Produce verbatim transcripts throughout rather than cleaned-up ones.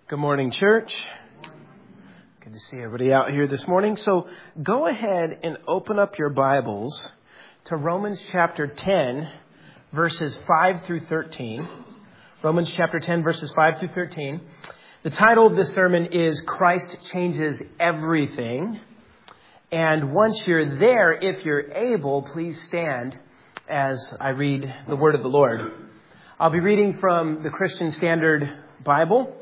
Good morning, church. Good to see everybody out here this morning. So go ahead and open up your Bibles to Romans chapter ten, verses five through thirteen. Romans chapter ten, verses five through thirteen. The title of this sermon is Christ Changes Everything. And once you're there, if you're able, please stand as I read the word of the Lord. I'll be reading from the Christian Standard Bible.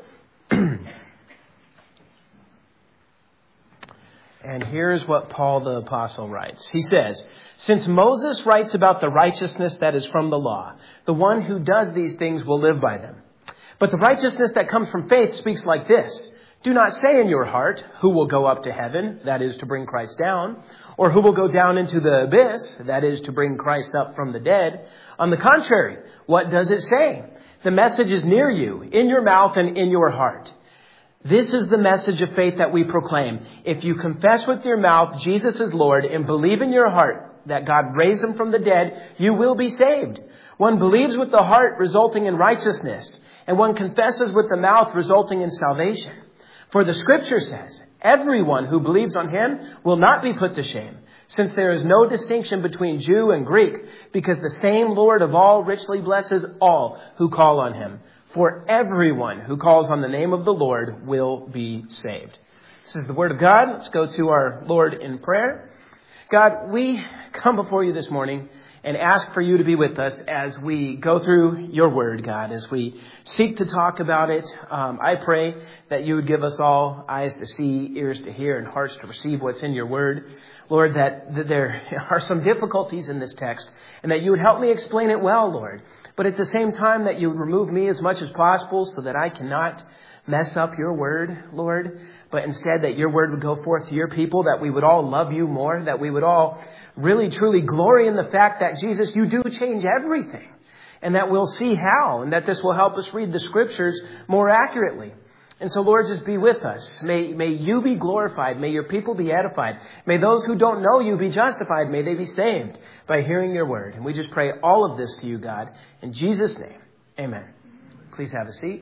And here's what Paul the Apostle writes. He says, "Since Moses writes about the righteousness that is from the law, the one who does these things will live by them. But the righteousness that comes from faith speaks like this. Do not say in your heart, who will go up to heaven, that is to bring Christ down, or who will go down into the abyss, that is to bring Christ up from the dead. On the contrary, what does it say? The message is near you, in your mouth and in your heart. This is the message of faith that we proclaim. If you confess with your mouth Jesus is Lord and believe in your heart that God raised him from the dead, you will be saved. One believes with the heart, resulting in righteousness, and one confesses with the mouth, resulting in salvation. For the scripture says, everyone who believes on him will not be put to shame, since there is no distinction between Jew and Greek, because the same Lord of all richly blesses all who call on him. For everyone who calls on the name of the Lord will be saved." This is the word of God. Let's go to our Lord in prayer. God, we come before you this morning and ask for you to be with us as we go through your word, God, as we seek to talk about it. Um, I pray that you would give us all eyes to see, ears to hear, and hearts to receive what's in your word. Lord, that, that there are some difficulties in this text and that you would help me explain it well, Lord. But at the same time, that you would remove me as much as possible so that I cannot mess up your word, Lord. But instead that your word would go forth to your people, that we would all love you more, that we would all really, truly glory in the fact that, Jesus, you do change everything. And that we'll see how, and that this will help us read the scriptures more accurately. And so, Lord, just be with us. May, may you be glorified. May your people be edified. May those who don't know you be justified. May they be saved by hearing your word. And we just pray all of this to you, God. In Jesus' name, amen. Please have a seat.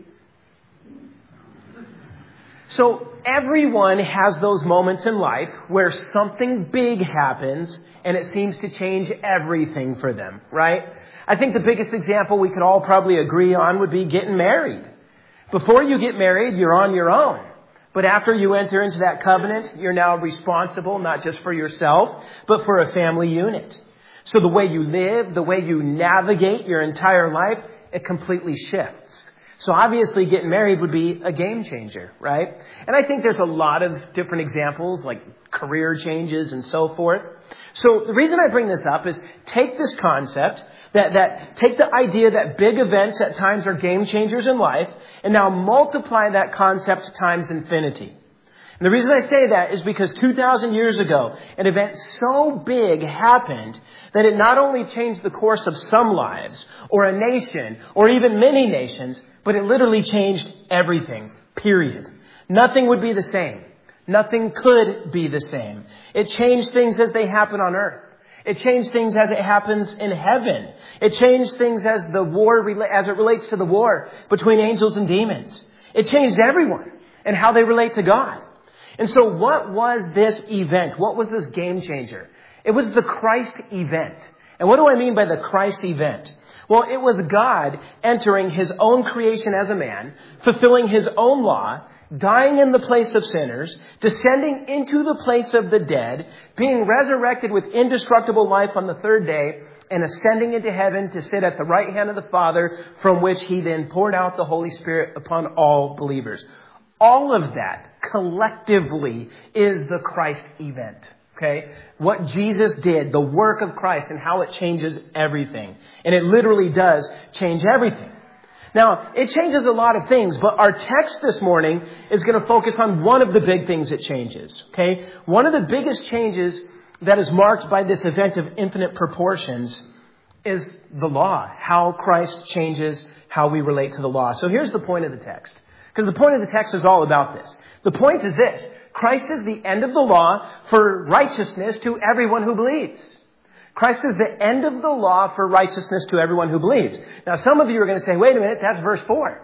So everyone has those moments in life where something big happens and it seems to change everything for them, right? I think the biggest example we could all probably agree on would be getting married. Before you get married, you're on your own. But after you enter into that covenant, you're now responsible not just for yourself, but for a family unit. So the way you live, the way you navigate your entire life, it completely shifts. So obviously getting married would be a game changer, right? And I think there's a lot of different examples like career changes and so forth. So the reason I bring this up is take this concept, that, that take the idea that big events at times are game changers in life, and now multiply that concept times infinity. And the reason I say that is because two thousand years ago, an event so big happened that it not only changed the course of some lives, or a nation, or even many nations, but it literally changed everything, period. Nothing would be the same. Nothing could be the same. It changed things as they happen on earth. It changed things as it happens in heaven. It changed things as the war, as it relates to the war between angels and demons. It changed everyone and how they relate to God. And so what was this event? What was this game changer? It was the Christ event. And what do I mean by the Christ event? Well, it was God entering his own creation as a man, fulfilling his own law, dying in the place of sinners, descending into the place of the dead, being resurrected with indestructible life on the third day, and ascending into heaven to sit at the right hand of the Father, from which he then poured out the Holy Spirit upon all believers. All of that collectively is the Christ event. Okay? What Jesus did, the work of Christ, and how it changes everything. And it literally does change everything. Now, it changes a lot of things, but our text this morning is going to focus on one of the big things it changes. Okay? One of the biggest changes that is marked by this event of infinite proportions is the law. How Christ changes how we relate to the law. So here's the point of the text. Because the point of the text is all about this. The point is this. Christ is the end of the law for righteousness to everyone who believes. Christ is the end of the law for righteousness to everyone who believes. Now, some of you are going to say, wait a minute, that's verse four.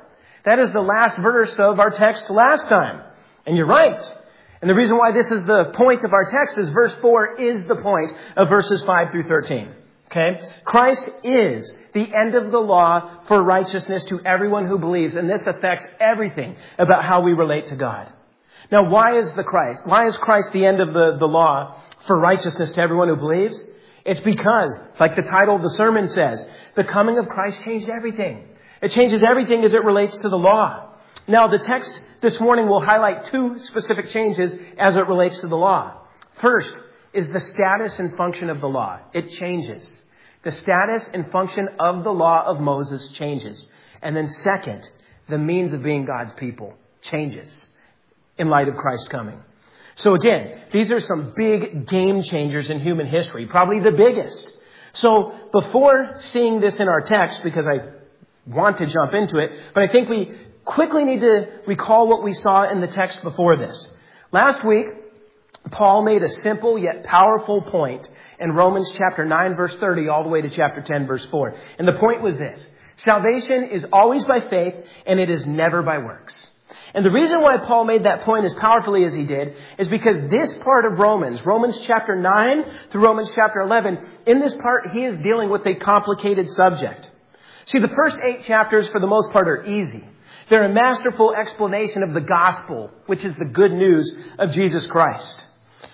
That is the last verse of our text last time. And you're right. And the reason why this is the point of our text is verse four is the point of verses five through thirteen. Okay? Christ is the end of the law for righteousness to everyone who believes, and this affects everything about how we relate to God. Now, why is the Christ? Why is Christ the end of the, the law for righteousness to everyone who believes? It's because, like the title of the sermon says, the coming of Christ changed everything. It changes everything as it relates to the law. Now, the text this morning will highlight two specific changes as it relates to the law. First is the status and function of the law. It changes. The status and function of the law of Moses changes. And then second, the means of being God's people changes in light of Christ's coming. So again, these are some big game changers in human history, probably the biggest. So before seeing this in our text, because I want to jump into it, but I think we quickly need to recall what we saw in the text before this. Last week, Paul made a simple yet powerful point in Romans chapter nine, verse thirty, all the way to chapter ten, verse four. And the point was this: salvation is always by faith, and it is never by works. And the reason why Paul made that point as powerfully as he did is because this part of Romans, Romans chapter nine through Romans chapter eleven, in this part, he is dealing with a complicated subject. See, the first eight chapters, for the most part, are easy. They're a masterful explanation of the gospel, which is the good news of Jesus Christ.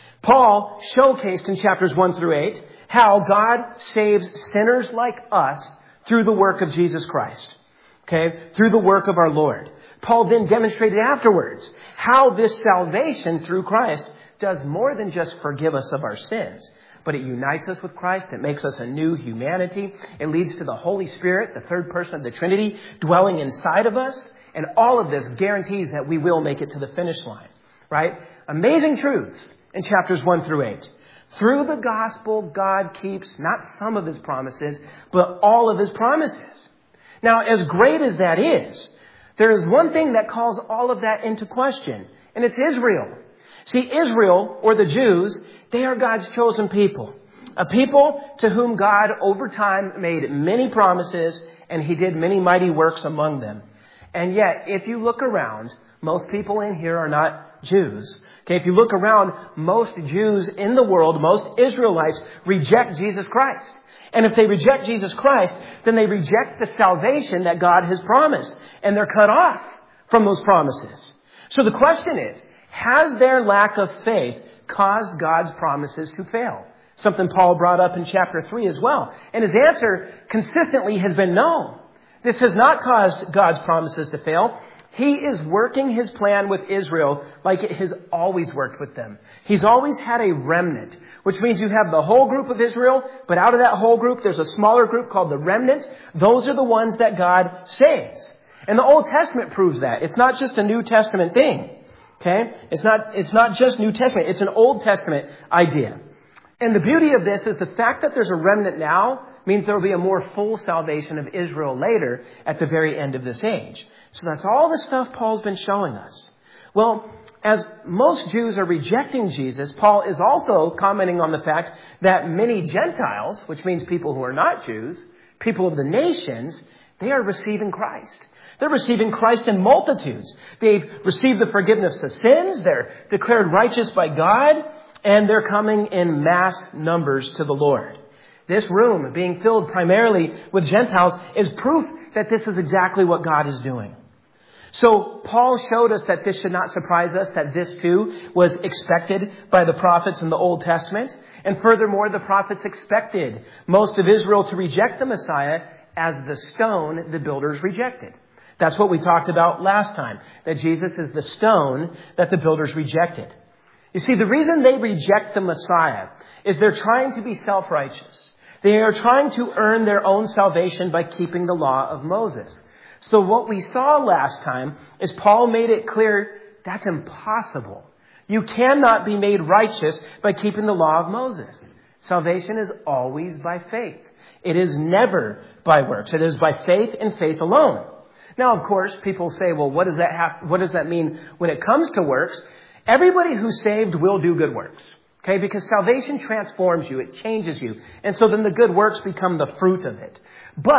Paul showcased in chapters one through eight how God saves sinners like us through the work of Jesus Christ. Okay? Through the work of our Lord. Paul then demonstrated afterwards how this salvation through Christ does more than just forgive us of our sins, but it unites us with Christ. It makes us a new humanity. It leads to the Holy Spirit, the third person of the Trinity, dwelling inside of us. And all of this guarantees that we will make it to the finish line, right? Amazing truths in chapters one through eight. Through the gospel, God keeps not some of his promises, but all of his promises. Now, as great as that is, there is one thing that calls all of that into question, and it's Israel. See, Israel, or the Jews, they are God's chosen people. A people to whom God, over time, made many promises, and he did many mighty works among them. And yet, if you look around, most people in here are not Jews. Okay, if you look around, most Jews in the world, most Israelites, reject Jesus Christ. And if they reject Jesus Christ, then they reject the salvation that God has promised. And they're cut off from those promises. So the question is, has their lack of faith caused God's promises to fail? Something Paul brought up in chapter three as well. And his answer consistently has been no. This has not caused God's promises to fail. He is working his plan with Israel like it has always worked with them. He's always had a remnant, which means you have the whole group of Israel, but out of that whole group, there's a smaller group called the remnant. Those are the ones that God saves. And the Old Testament proves that. It's not just a New Testament thing. Okay? It's not, it's not just New Testament. It's an Old Testament idea. And the beauty of this is the fact that there's a remnant now means there will be a more full salvation of Israel later at the very end of this age. So that's all the stuff Paul's been showing us. Well, as most Jews are rejecting Jesus, Paul is also commenting on the fact that many Gentiles, which means people who are not Jews, people of the nations, they are receiving Christ. They're receiving Christ in multitudes. They've received the forgiveness of sins. They're declared righteous by God. And they're coming in mass numbers to the Lord. This room, being filled primarily with Gentiles, is proof that this is exactly what God is doing. So Paul showed us that this should not surprise us, that this too was expected by the prophets in the Old Testament. And furthermore, the prophets expected most of Israel to reject the Messiah as the stone the builders rejected. That's what we talked about last time, that Jesus is the stone that the builders rejected. You see, the reason they reject the Messiah is they're trying to be self-righteous. They are trying to earn their own salvation by keeping the law of Moses. So what we saw last time is Paul made it clear that's impossible. You cannot be made righteous by keeping the law of Moses. Salvation is always by faith. It is never by works. It is by faith and faith alone. Now, of course, people say, well, what does that have, what does that mean when it comes to works? Everybody who's saved will do good works. Okay, because salvation transforms you. It changes you. And so then the good works become the fruit of it. But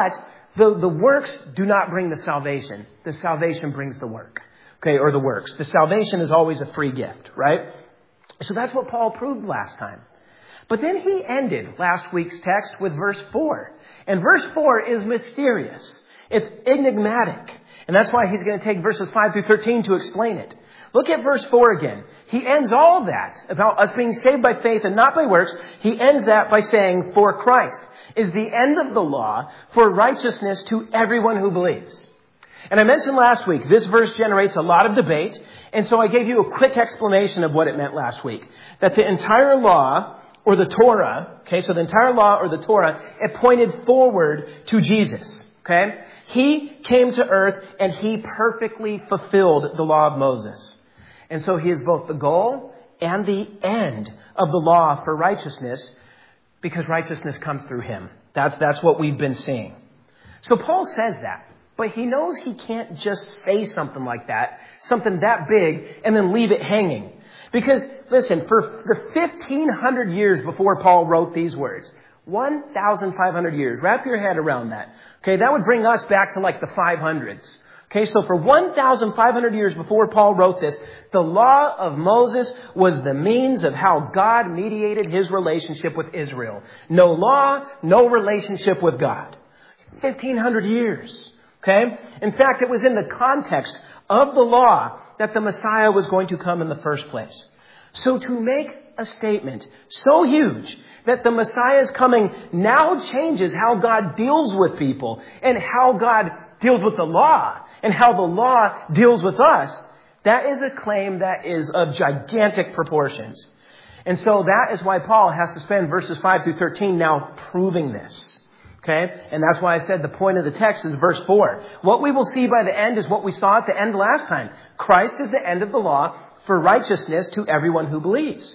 The, the works do not bring the salvation. The salvation brings the work. Okay, or the works. The salvation is always a free gift, right? So that's what Paul proved last time. But then he ended last week's text with verse four. And verse four is mysterious. It's enigmatic. And that's why he's going to take verses five through thirteen to explain it. Look at verse four again. He ends all that about us being saved by faith and not by works. He ends that by saying, for Christ is the end of the law for righteousness to everyone who believes. And I mentioned last week, this verse generates a lot of debate. And so I gave you a quick explanation of what it meant last week. That the entire law, or the Torah, okay, so the entire law or the Torah, it pointed forward to Jesus, okay? He came to earth and he perfectly fulfilled the law of Moses. And so he is both the goal and the end of the law for righteousness, because righteousness comes through him. That's, that's what we've been seeing. So Paul says that, but he knows he can't just say something like that, something that big, and then leave it hanging. Because, listen, for the fifteen hundred years before Paul wrote these words, one thousand five hundred years, wrap your head around that. Okay, that would bring us back to like the five hundreds. Okay, so for one thousand five hundred years before Paul wrote this, the law of Moses was the means of how God mediated his relationship with Israel. No law, no relationship with God. fifteen hundred years. Okay? In fact, it was in the context of the law that the Messiah was going to come in the first place. So to make a statement so huge that the Messiah's coming now changes how God deals with people and how God deals with the law and how the law deals with us, that is a claim that is of gigantic proportions. And so that is why Paul has to spend verses five through thirteen now proving this. Okay? And that's why I said the point of the text is verse four. What we will see by the end is what we saw at the end last time. Christ is the end of the law for righteousness to everyone who believes.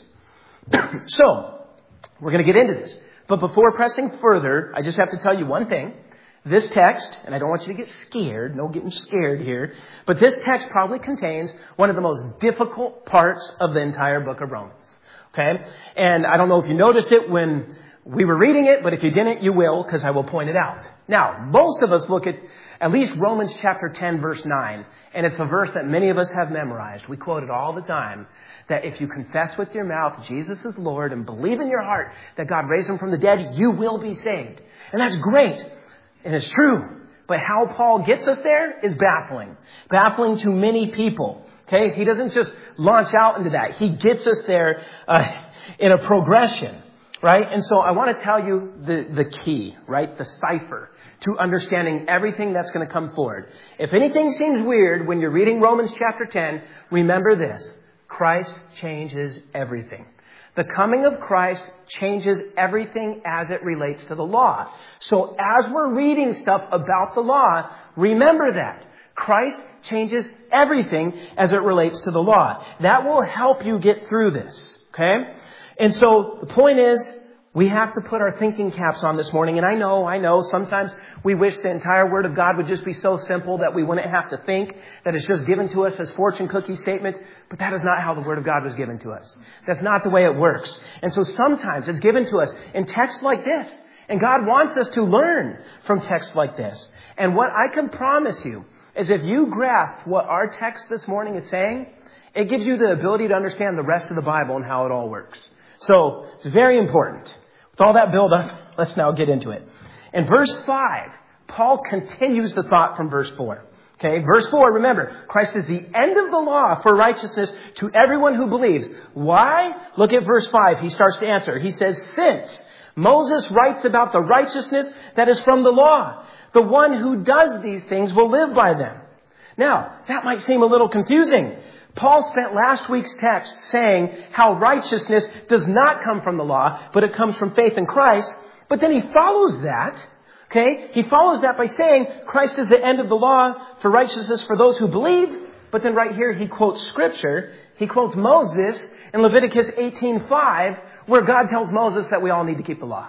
So, we're going to get into this. But before pressing further, I just have to tell you one thing. This text, and I don't want you to get scared, no getting scared here, but this text probably contains one of the most difficult parts of the entire book of Romans. Okay? And I don't know if you noticed it when we were reading it, but if you didn't, you will, because I will point it out. Now, most of us look at at least Romans chapter ten, verse nine, and it's a verse that many of us have memorized. We quote it all the time, that if you confess with your mouth Jesus is Lord and believe in your heart that God raised him from the dead, you will be saved. And that's great, and it's true. But how Paul gets us there is baffling. Baffling to many people. Okay? He doesn't just launch out into that. He gets us there uh, in a progression. Right? And so I want to tell you the, the key, right? The cipher to understanding everything that's going to come forward. If anything seems weird when you're reading Romans chapter ten, remember this. Christ changes everything. The coming of Christ changes everything as it relates to the law. So as we're reading stuff about the law, remember that. Christ changes everything as it relates to the law. That will help you get through this. Okay? And so the point is, we have to put our thinking caps on this morning. And I know, I know, sometimes we wish the entire Word of God would just be so simple that we wouldn't have to think, that it's just given to us as fortune cookie statements. But that is not how the Word of God was given to us. That's not the way it works. And so sometimes it's given to us in texts like this. And God wants us to learn from texts like this. And what I can promise you is if you grasp what our text this morning is saying, it gives you the ability to understand the rest of the Bible and how it all works. So, it's very important. With all that build up, let's now get into it. In verse five, Paul continues the thought from verse four. Okay, verse four, remember, Christ is the end of the law for righteousness to everyone who believes. Why? Look at verse five. He starts to answer. He says, since Moses writes about the righteousness that is from the law, the one who does these things will live by them. Now, that might seem a little confusing. Paul spent last week's text saying how righteousness does not come from the law, but it comes from faith in Christ. But then he follows that, okay? He follows that by saying Christ is the end of the law for righteousness for those who believe. But then right here he quotes Scripture. He quotes Moses in Leviticus eighteen five, where God tells Moses that we all need to keep the law.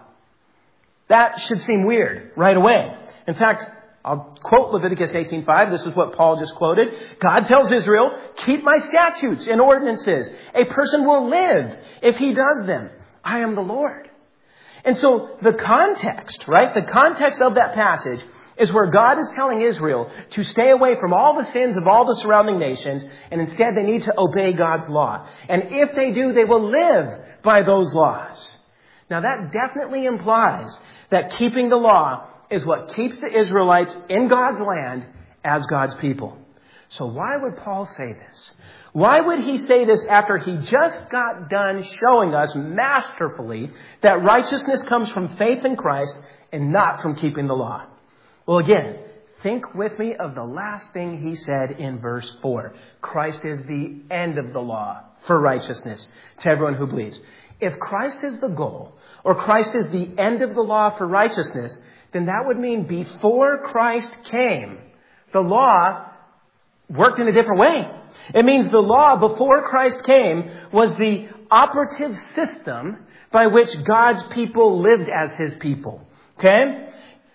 That should seem weird right away. In fact, I'll quote Leviticus eighteen five. This is what Paul just quoted. God tells Israel, keep my statutes and ordinances. A person will live if he does them. I am the Lord. And so the context, right? The context of that passage is where God is telling Israel to stay away from all the sins of all the surrounding nations, and instead they need to obey God's law. And if they do, they will live by those laws. Now that definitely implies that keeping the law is what keeps the Israelites in God's land as God's people. So why would Paul say this? Why would he say this after he just got done showing us masterfully that righteousness comes from faith in Christ and not from keeping the law? Well, again, think with me of the last thing he said in verse four. Christ is the end of the law for righteousness to everyone who believes. If Christ is the goal, or Christ is the end of the law for righteousness, then that would mean before Christ came, the law worked in a different way. It means the law before Christ came was the operative system by which God's people lived as His people. Okay?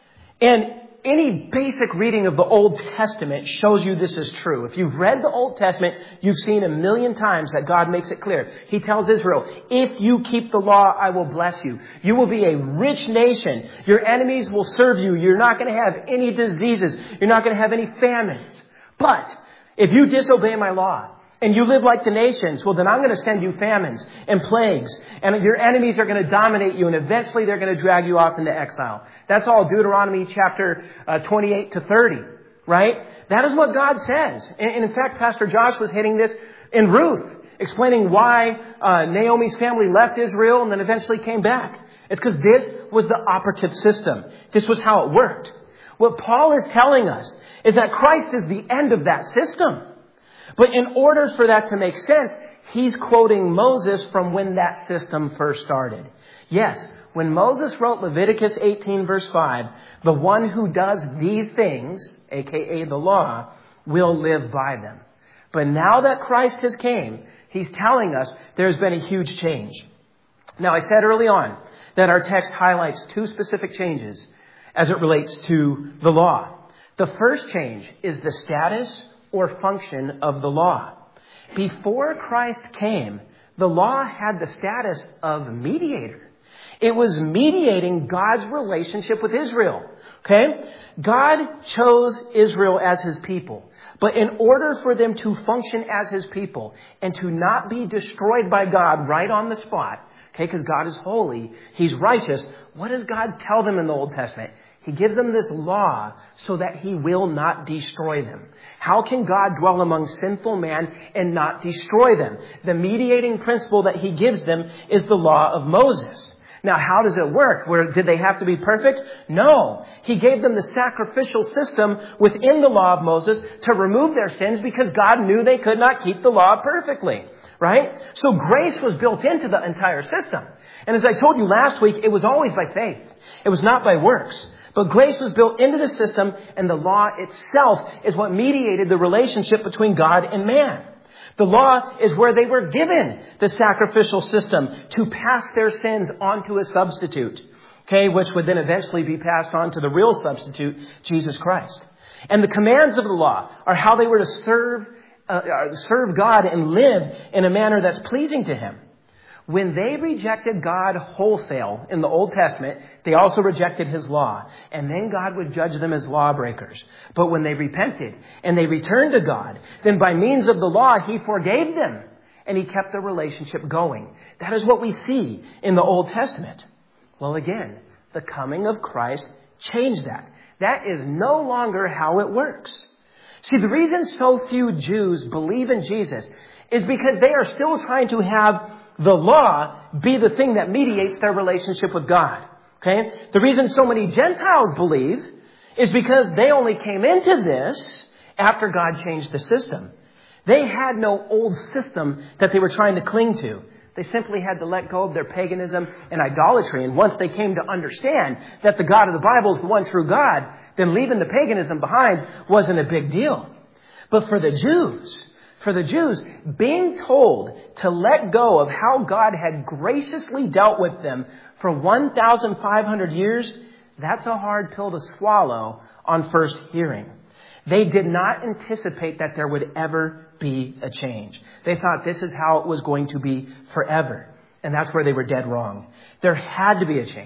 And any basic reading of the Old Testament shows you this is true. If you've read the Old Testament, you've seen a million times that God makes it clear. He tells Israel, if you keep the law, I will bless you. You will be a rich nation. Your enemies will serve you. You're not going to have any diseases. You're not going to have any famines. But if you disobey my law and you live like the nations, well, then I'm going to send you famines and plagues. And your enemies are going to dominate you. And eventually they're going to drag you off into exile. That's all Deuteronomy chapter uh, twenty-eight to thirty, right? That is what God says. And, and in fact, Pastor Josh was hitting this in Ruth, explaining why uh, Naomi's family left Israel and then eventually came back. It's because this was the operative system. This was how it worked. What Paul is telling us is that Christ is the end of that system. But in order for that to make sense, he's quoting Moses from when that system first started. Yes, when Moses wrote Leviticus eighteen verse five, the one who does these things, aka the law, will live by them. But now that Christ has came, he's telling us there's been a huge change. Now, I said early on that our text highlights two specific changes as it relates to the law. The first change is the status or function of the law. Before Christ came, the law had the status of mediator. It was mediating God's relationship with Israel. Okay? God chose Israel as His people. But in order for them to function as His people and to not be destroyed by God right on the spot, okay, because God is holy, He's righteous, what does God tell them in the Old Testament? He gives them this law so that He will not destroy them. How can God dwell among sinful man and not destroy them? The mediating principle that He gives them is the law of Moses. Now, how does it work? Where did they have to be perfect? No. He gave them the sacrificial system within the law of Moses to remove their sins because God knew they could not keep the law perfectly. Right? So grace was built into the entire system. And as I told you last week, it was always by faith. It was not by works. But grace was built into the system, and the law itself is what mediated the relationship between God and man. The law is where they were given the sacrificial system to pass their sins onto a substitute, okay, which would then eventually be passed on to the real substitute, Jesus Christ. And the commands of the law are how they were to serve, uh, serve God and live in a manner that's pleasing to Him. When they rejected God wholesale in the Old Testament, they also rejected His law. And then God would judge them as lawbreakers. But when they repented and they returned to God, then by means of the law, He forgave them. And He kept the relationship going. That is what we see in the Old Testament. Well, again, the coming of Christ changed that. That is no longer how it works. See, the reason so few Jews believe in Jesus is because they are still trying to have the law be the thing that mediates their relationship with God. Okay? The reason so many Gentiles believe is because they only came into this after God changed the system. They had no old system that they were trying to cling to. They simply had to let go of their paganism and idolatry. And once they came to understand that the God of the Bible is the one true God, then leaving the paganism behind wasn't a big deal. But for the Jews, For the Jews, being told to let go of how God had graciously dealt with them for one thousand five hundred years, that's a hard pill to swallow on first hearing. They did not anticipate that there would ever be a change. They thought this is how it was going to be forever. And that's where they were dead wrong. There had to be a change.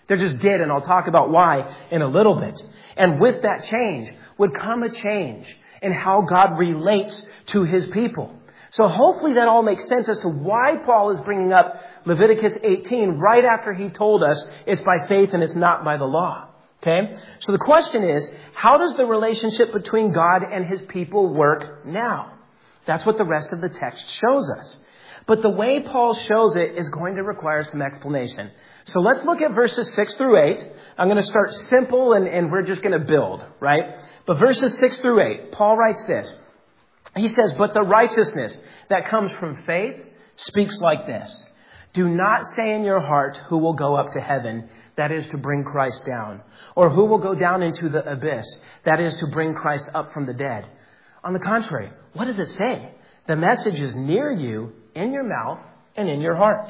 They're just dead, and I'll talk about why in a little bit. And with that change would come a change in how God relates to his people. So hopefully that all makes sense as to why Paul is bringing up Leviticus eighteen right after he told us it's by faith and it's not by the law. Okay? So the question is, how does the relationship between God and his people work now? That's what the rest of the text shows us. But the way Paul shows it is going to require some explanation. So let's look at verses six through eight. I'm going to start simple and, and we're just going to build, right? But verses six through eight, Paul writes this. He says, but the righteousness that comes from faith speaks like this. Do not say in your heart, who will go up to heaven, that is to bring Christ down, or who will go down into the abyss, that is to bring Christ up from the dead. On the contrary, what does it say? The message is near you, in your mouth and in your heart.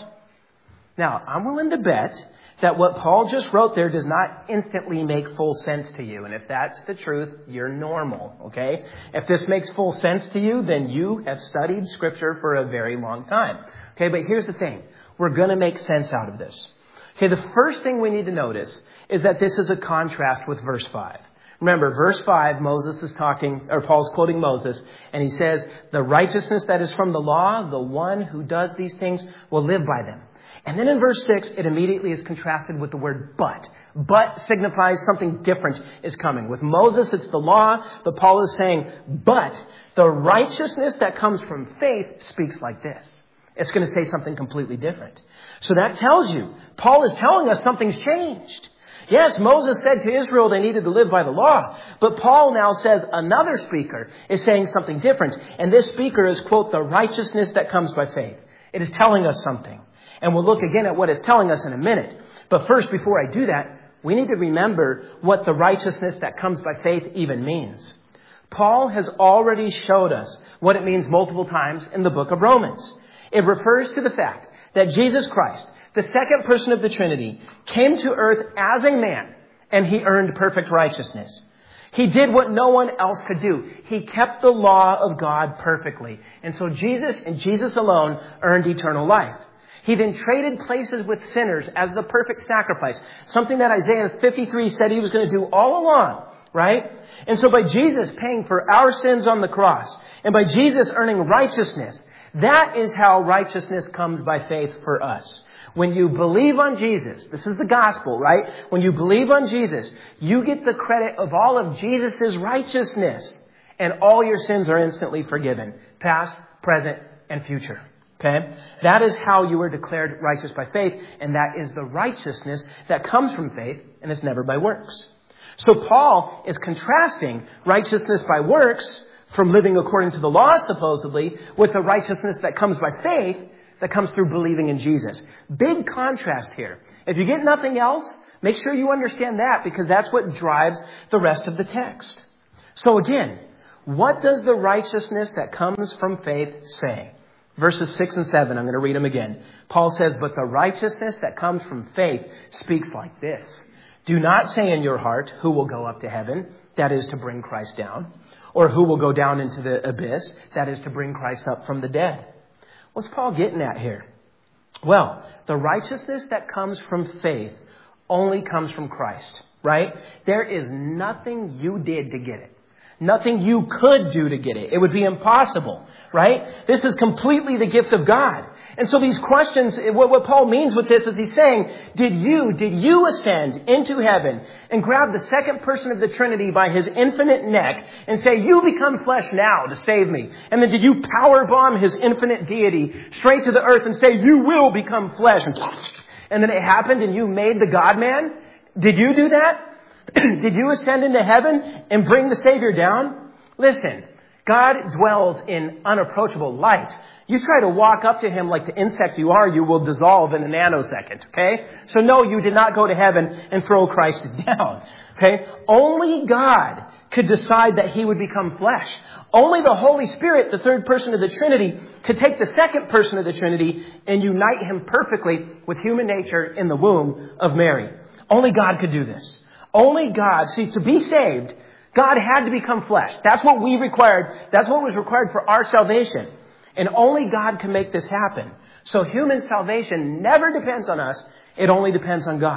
Now, I'm willing to bet that what Paul just wrote there does not instantly make full sense to you. And if that's the truth, you're normal, okay? If this makes full sense to you, then you have studied Scripture for a very long time. Okay, but here's the thing. We're going to make sense out of this. Okay, the first thing we need to notice is that this is a contrast with verse five. Remember, verse five, Moses is talking, or Paul's quoting Moses, and he says, the righteousness that is from the law, the one who does these things will live by them. And then in verse six, it immediately is contrasted with the word but. But signifies something different is coming. With Moses, it's the law, but Paul is saying, but the righteousness that comes from faith speaks like this. It's going to say something completely different. So that tells you, Paul is telling us something's changed. Yes, Moses said to Israel they needed to live by the law. But Paul now says another speaker is saying something different. And this speaker is, quote, the righteousness that comes by faith. It is telling us something. And we'll look again at what it's telling us in a minute. But first, before I do that, we need to remember what the righteousness that comes by faith even means. Paul has already showed us what it means multiple times in the book of Romans. It refers to the fact that Jesus Christ, the second person of the Trinity, came to earth as a man, and he earned perfect righteousness. He did what no one else could do. He kept the law of God perfectly. And so Jesus and Jesus alone earned eternal life. He then traded places with sinners as the perfect sacrifice, something that Isaiah fifty-three said he was going to do all along, right? And so by Jesus paying for our sins on the cross, and by Jesus earning righteousness, that is how righteousness comes by faith for us. When you believe on Jesus, this is the gospel, right? When you believe on Jesus, you get the credit of all of Jesus' righteousness, and all your sins are instantly forgiven, past, present, and future. Okay? That is how you are declared righteous by faith, and that is the righteousness that comes from faith, and it's never by works. So Paul is contrasting righteousness by works from living according to the law, supposedly, with the righteousness that comes by faith, that comes through believing in Jesus. Big contrast here. If you get nothing else, make sure you understand that, because that's what drives the rest of the text. So again, what does the righteousness that comes from faith say? Verses six and seven, I'm going to read them again. Paul says, but the righteousness that comes from faith speaks like this. Do not say in your heart, who will go up to heaven, that is to bring Christ down, or who will go down into the abyss, that is to bring Christ up from the dead. What's Paul getting at here? Well, the righteousness that comes from faith only comes from Christ, right? There is nothing you did to get it. Nothing you could do to get it. It would be impossible, right? This is completely the gift of God. And so these questions, what, what Paul means with this is he's saying, did you, did you ascend into heaven and grab the second person of the Trinity by his infinite neck and say, you become flesh now to save me? And then did you powerbomb his infinite deity straight to the earth and say, you will become flesh? And then it happened and you made the God-man? Did you do that? Did you ascend into heaven and bring the Savior down? Listen, God dwells in unapproachable light. You try to walk up to him like the insect you are, you will dissolve in a nanosecond, okay? So no, you did not go to heaven and throw Christ down, okay? Only God could decide that he would become flesh. Only the Holy Spirit, the third person of the Trinity, could take the second person of the Trinity and unite him perfectly with human nature in the womb of Mary. Only God could do this. Only God. See, to be saved, God had to become flesh. That's what we required. That's what was required for our salvation. And only God can make this happen. So human salvation never depends on us. It only depends on God.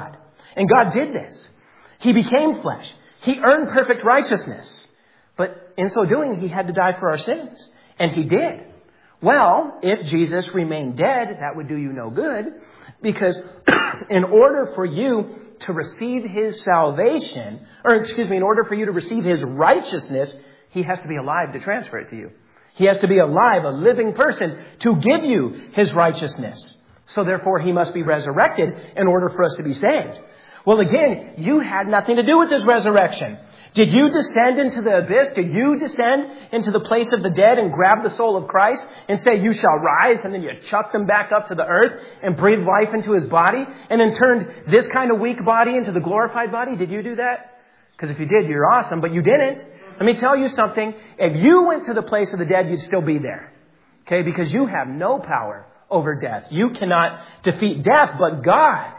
And God did this. He became flesh. He earned perfect righteousness. But in so doing, he had to die for our sins. And he did. Well, if Jesus remained dead, that would do you no good. Because in order for you to receive his salvation, or excuse me, in order for you to receive his righteousness, he has to be alive to transfer it to you. He has to be alive, a living person, to give you his righteousness. So therefore, he must be resurrected in order for us to be saved. Well, again, you had nothing to do with this resurrection. Did you descend into the abyss? Did you descend into the place of the dead and grab the soul of Christ and say, you shall rise, and then you chucked him back up to the earth and breathed life into his body and then turned this kind of weak body into the glorified body? Did you do that? Because if you did, you're awesome, but you didn't. Let me tell you something. If you went to the place of the dead, you'd still be there. Okay? Because you have no power over death. You cannot defeat death, but God,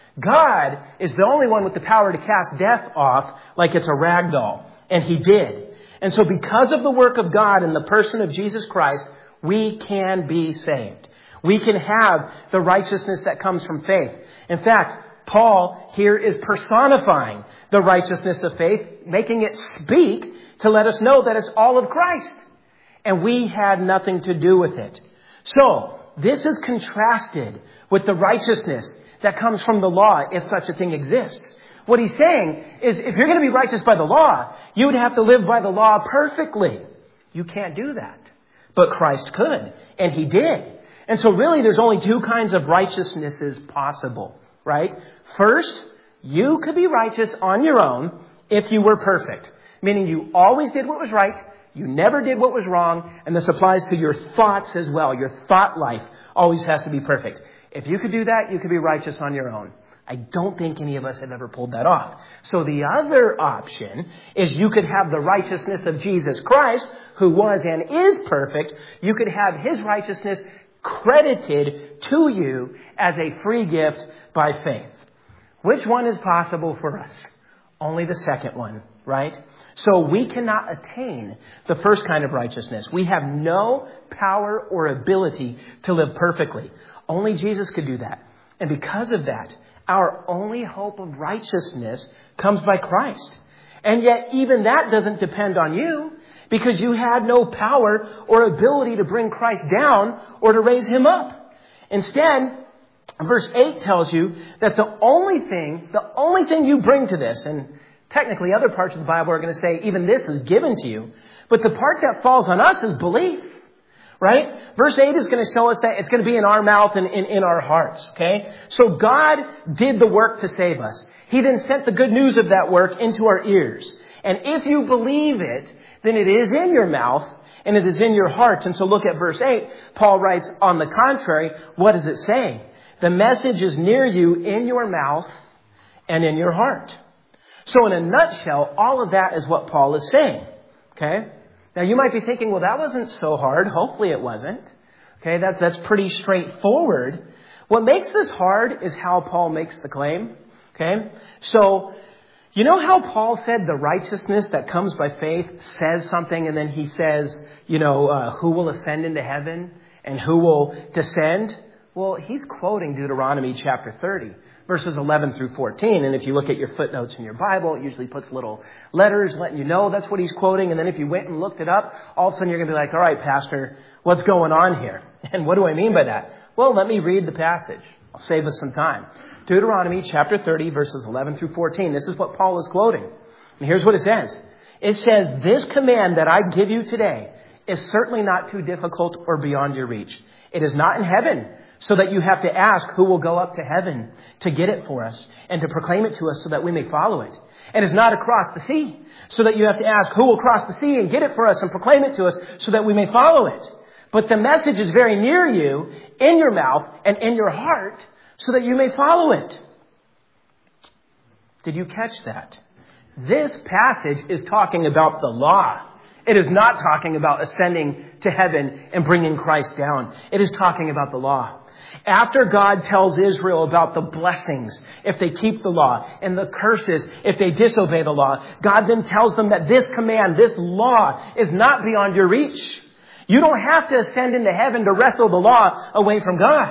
God is the only one with the power to cast death off like it's a rag doll. And he did. And so because of the work of God in the person of Jesus Christ, we can be saved. We can have the righteousness that comes from faith. In fact, Paul here is personifying the righteousness of faith, making it speak to let us know that it's all of Christ. And we had nothing to do with it. So, this is contrasted with the righteousness that comes from the law, if such a thing exists. What he's saying is, if you're going to be righteous by the law, you would have to live by the law perfectly. You can't do that. But Christ could, and he did. And so really, there's only two kinds of righteousnesses possible, right? First, you could be righteous on your own if you were perfect, meaning you always did what was right, you never did what was wrong, and this applies to your thoughts as well. Your thought life always has to be perfect. If you could do that, you could be righteous on your own. I don't think any of us have ever pulled that off. So the other option is you could have the righteousness of Jesus Christ, who was and is perfect. You could have his righteousness credited to you as a free gift by faith. Which one is possible for us? Only the second one, right? So we cannot attain the first kind of righteousness. We have no power or ability to live perfectly. Only Jesus could do that. And because of that, our only hope of righteousness comes by Christ. And yet even that doesn't depend on you, because you had no power or ability to bring Christ down or to raise him up. Instead, verse eight tells you that the only thing, the only thing you bring to this, and technically other parts of the Bible are going to say even this is given to you, but the part that falls on us is belief. Right? Verse eight is going to show us that it's going to be in our mouth and in, in our hearts. Okay? So God did the work to save us. He then sent the good news of that work into our ears. And if you believe it, then it is in your mouth and it is in your heart. And so look at verse eight. Paul writes, on the contrary, what does it say? The message is near you in your mouth and in your heart. So in a nutshell, all of that is what Paul is saying. Okay? Now, you might be thinking, well, that wasn't so hard. Hopefully it wasn't. Okay, that, that's pretty straightforward. What makes this hard is how Paul makes the claim. Okay, so you know how Paul said the righteousness that comes by faith says something, and then he says, you know, uh, who will ascend into heaven and who will descend? Well, he's quoting Deuteronomy chapter thirty. Verses eleven through fourteen. And if you look at your footnotes in your Bible, it usually puts little letters letting you know that's what he's quoting. And then if you went and looked it up, all of a sudden you're going to be like, all right, Pastor, what's going on here? And what do I mean by that? Well, let me read the passage. I'll save us some time. Deuteronomy chapter thirty, verses eleven through fourteen. This is what Paul is quoting. And here's what it says. It says, this command that I give you today is certainly not too difficult or beyond your reach. It is not in heaven, so that you have to ask who will go up to heaven to get it for us and to proclaim it to us so that we may follow it. And it's not across the sea, so that you have to ask who will cross the sea and get it for us and proclaim it to us so that we may follow it. But the message is very near you, in your mouth and in your heart, so that you may follow it. Did you catch that? This passage is talking about the law. It is not talking about ascending to heaven and bringing Christ down. It is talking about the law. After God tells Israel about the blessings if they keep the law and the curses if they disobey the law, God then tells them that this command, this law, is not beyond your reach. You don't have to ascend into heaven to wrestle the law away from God.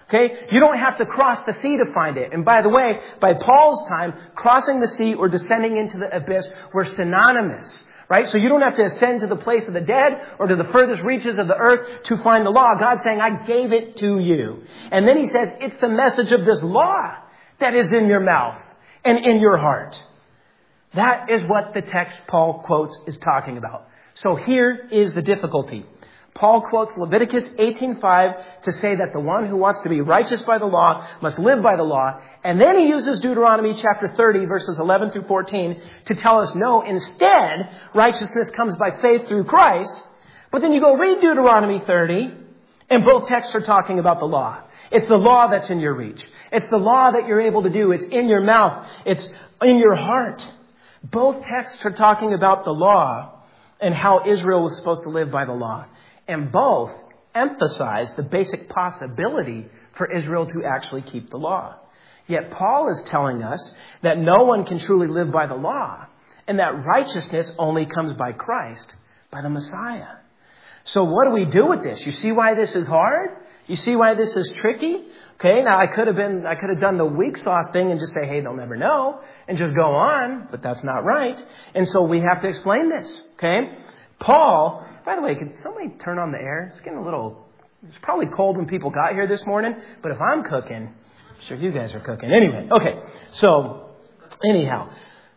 Okay? You don't have to cross the sea to find it. And by the way, by Paul's time, crossing the sea or descending into the abyss were synonymous. Right? So you don't have to ascend to the place of the dead or to the furthest reaches of the earth to find the law. God's saying, I gave it to you. And then he says, it's the message of this law that is in your mouth and in your heart. That is what the text Paul quotes is talking about. So here is the difficulty. Paul quotes Leviticus eighteen five to say that the one who wants to be righteous by the law must live by the law. And then he uses Deuteronomy chapter thirty, verses eleven through fourteen to tell us, no, instead, righteousness comes by faith through Christ. But then you go read Deuteronomy thirty, and both texts are talking about the law. It's the law that's in your reach. It's the law that you're able to do. It's in your mouth. It's in your heart. Both texts are talking about the law and how Israel was supposed to live by the law. And both emphasize the basic possibility for Israel to actually keep the law. Yet Paul is telling us that no one can truly live by the law, and that righteousness only comes by Christ, by the Messiah. So what do we do with this? You see why this is hard? You see why this is tricky? Okay, now I could have been, I could have done the weak sauce thing and just say, hey, they'll never know, and just go on, but that's not right. And so we have to explain this, okay? Paul, by the way, can somebody turn on the air? It's getting a little, it's probably cold when people got here this morning, but if I'm cooking, I'm sure you guys are cooking. Anyway, okay, so anyhow,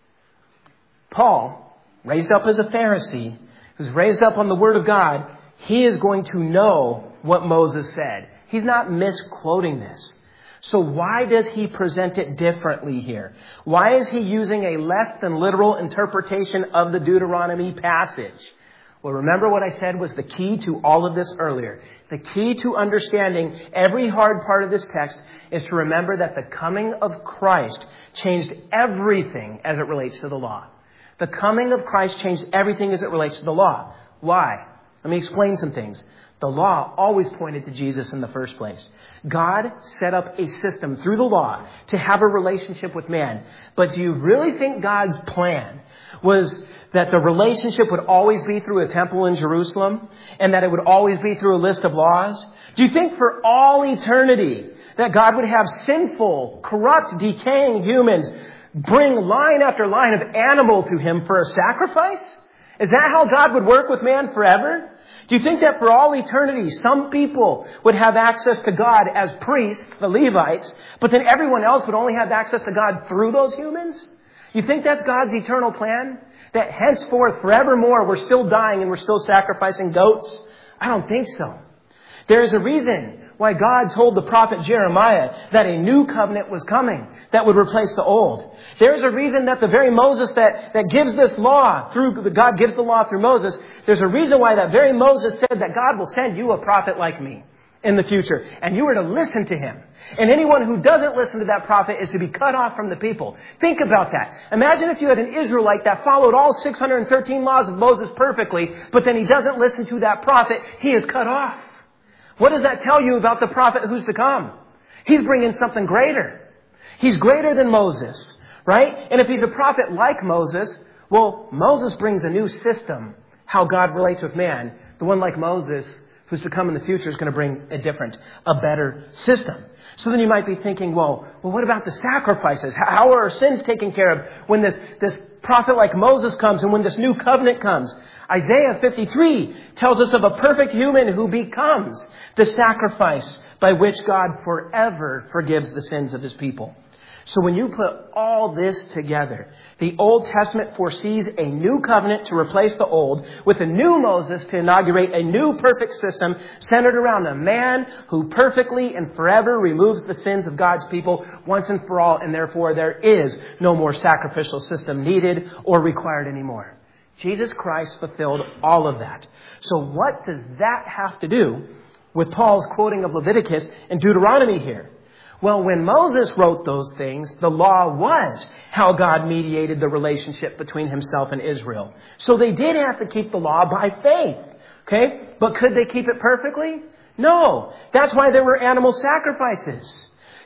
Paul, raised up as a Pharisee, who's raised up on the Word of God, he is going to know what Moses said. He's not misquoting this. So why does he present it differently here? Why is he using a less than literal interpretation of the Deuteronomy passage? Well, remember what I said was the key to all of this earlier. The key to understanding every hard part of this text is to remember that the coming of Christ changed everything as it relates to the law. The coming of Christ changed everything as it relates to the law. Why? Let me explain some things. The law always pointed to Jesus in the first place. God set up a system through the law to have a relationship with man. But do you really think God's plan was that the relationship would always be through a temple in Jerusalem and that it would always be through a list of laws? Do you think for all eternity that God would have sinful, corrupt, decaying humans bring line after line of animal to him for a sacrifice? Is that how God would work with man forever? Do you think that for all eternity, some people would have access to God as priests, the Levites, but then everyone else would only have access to God through those humans? You think that's God's eternal plan? That henceforth, forevermore, we're still dying and we're still sacrificing goats? I don't think so. There is a reason why God told the prophet Jeremiah that a new covenant was coming that would replace the old. There's a reason that the very Moses that, that gives this law through, God gives the law through Moses. There's a reason why that very Moses said that God will send you a prophet like me in the future. And you are to listen to him. And anyone who doesn't listen to that prophet is to be cut off from the people. Think about that. Imagine if you had an Israelite that followed all six hundred thirteen laws of Moses perfectly, but then he doesn't listen to that prophet. He is cut off. What does that tell you about the prophet who's to come? He's bringing something greater. He's greater than Moses, right? And if he's a prophet like Moses, well, Moses brings a new system, how God relates with man. The one like Moses, who's to come in the future, is going to bring a different, a better system. So then you might be thinking, well, well, what about the sacrifices? How are our sins taken care of when this, this prophet like Moses comes and when this new covenant comes? Isaiah fifty-three tells us of a perfect human who becomes the sacrifice by which God forever forgives the sins of his people. So when you put all this together, the Old Testament foresees a new covenant to replace the old with a new Moses to inaugurate a new perfect system centered around a man who perfectly and forever removes the sins of God's people once and for all, and therefore there is no more sacrificial system needed or required anymore. Jesus Christ fulfilled all of that. So what does that have to do with Paul's quoting of Leviticus and Deuteronomy here? Well, when Moses wrote those things, the law was how God mediated the relationship between himself and Israel. So they did have to keep the law by faith. Okay? But could they keep it perfectly? No. That's why there were animal sacrifices.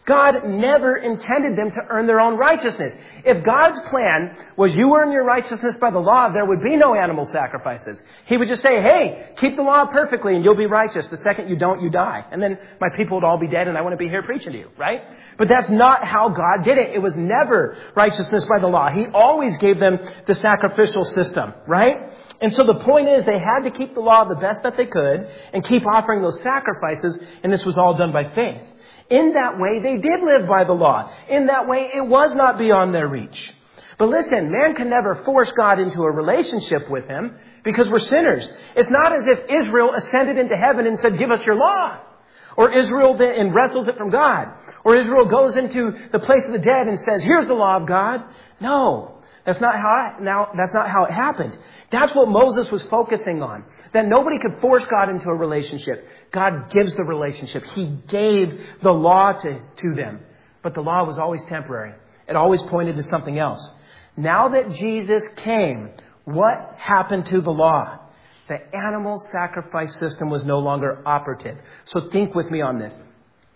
God never intended them to earn their own righteousness. If God's plan was you earn your righteousness by the law, there would be no animal sacrifices. He would just say, hey, keep the law perfectly and you'll be righteous. The second you don't, you die. And then my people would all be dead and I wouldn't be here preaching to you, right? But that's not how God did it. It was never righteousness by the law. He always gave them the sacrificial system, right? And so the point is they had to keep the law the best that they could and keep offering those sacrifices, and this was all done by faith. In that way, they did live by the law. In that way, it was not beyond their reach. But listen, man can never force God into a relationship with him because we're sinners. It's not as if Israel ascended into heaven and said, give us your law. Or Israel then and wrestles it from God. Or Israel goes into the place of the dead and says, here's the law of God. No. That's not how it, now, that's not how it happened. That's what Moses was focusing on. That nobody could force God into a relationship. God gives the relationship. He gave the law to, to them. But the law was always temporary. It always pointed to something else. Now that Jesus came, what happened to the law? The animal sacrifice system was no longer operative. So think with me on this.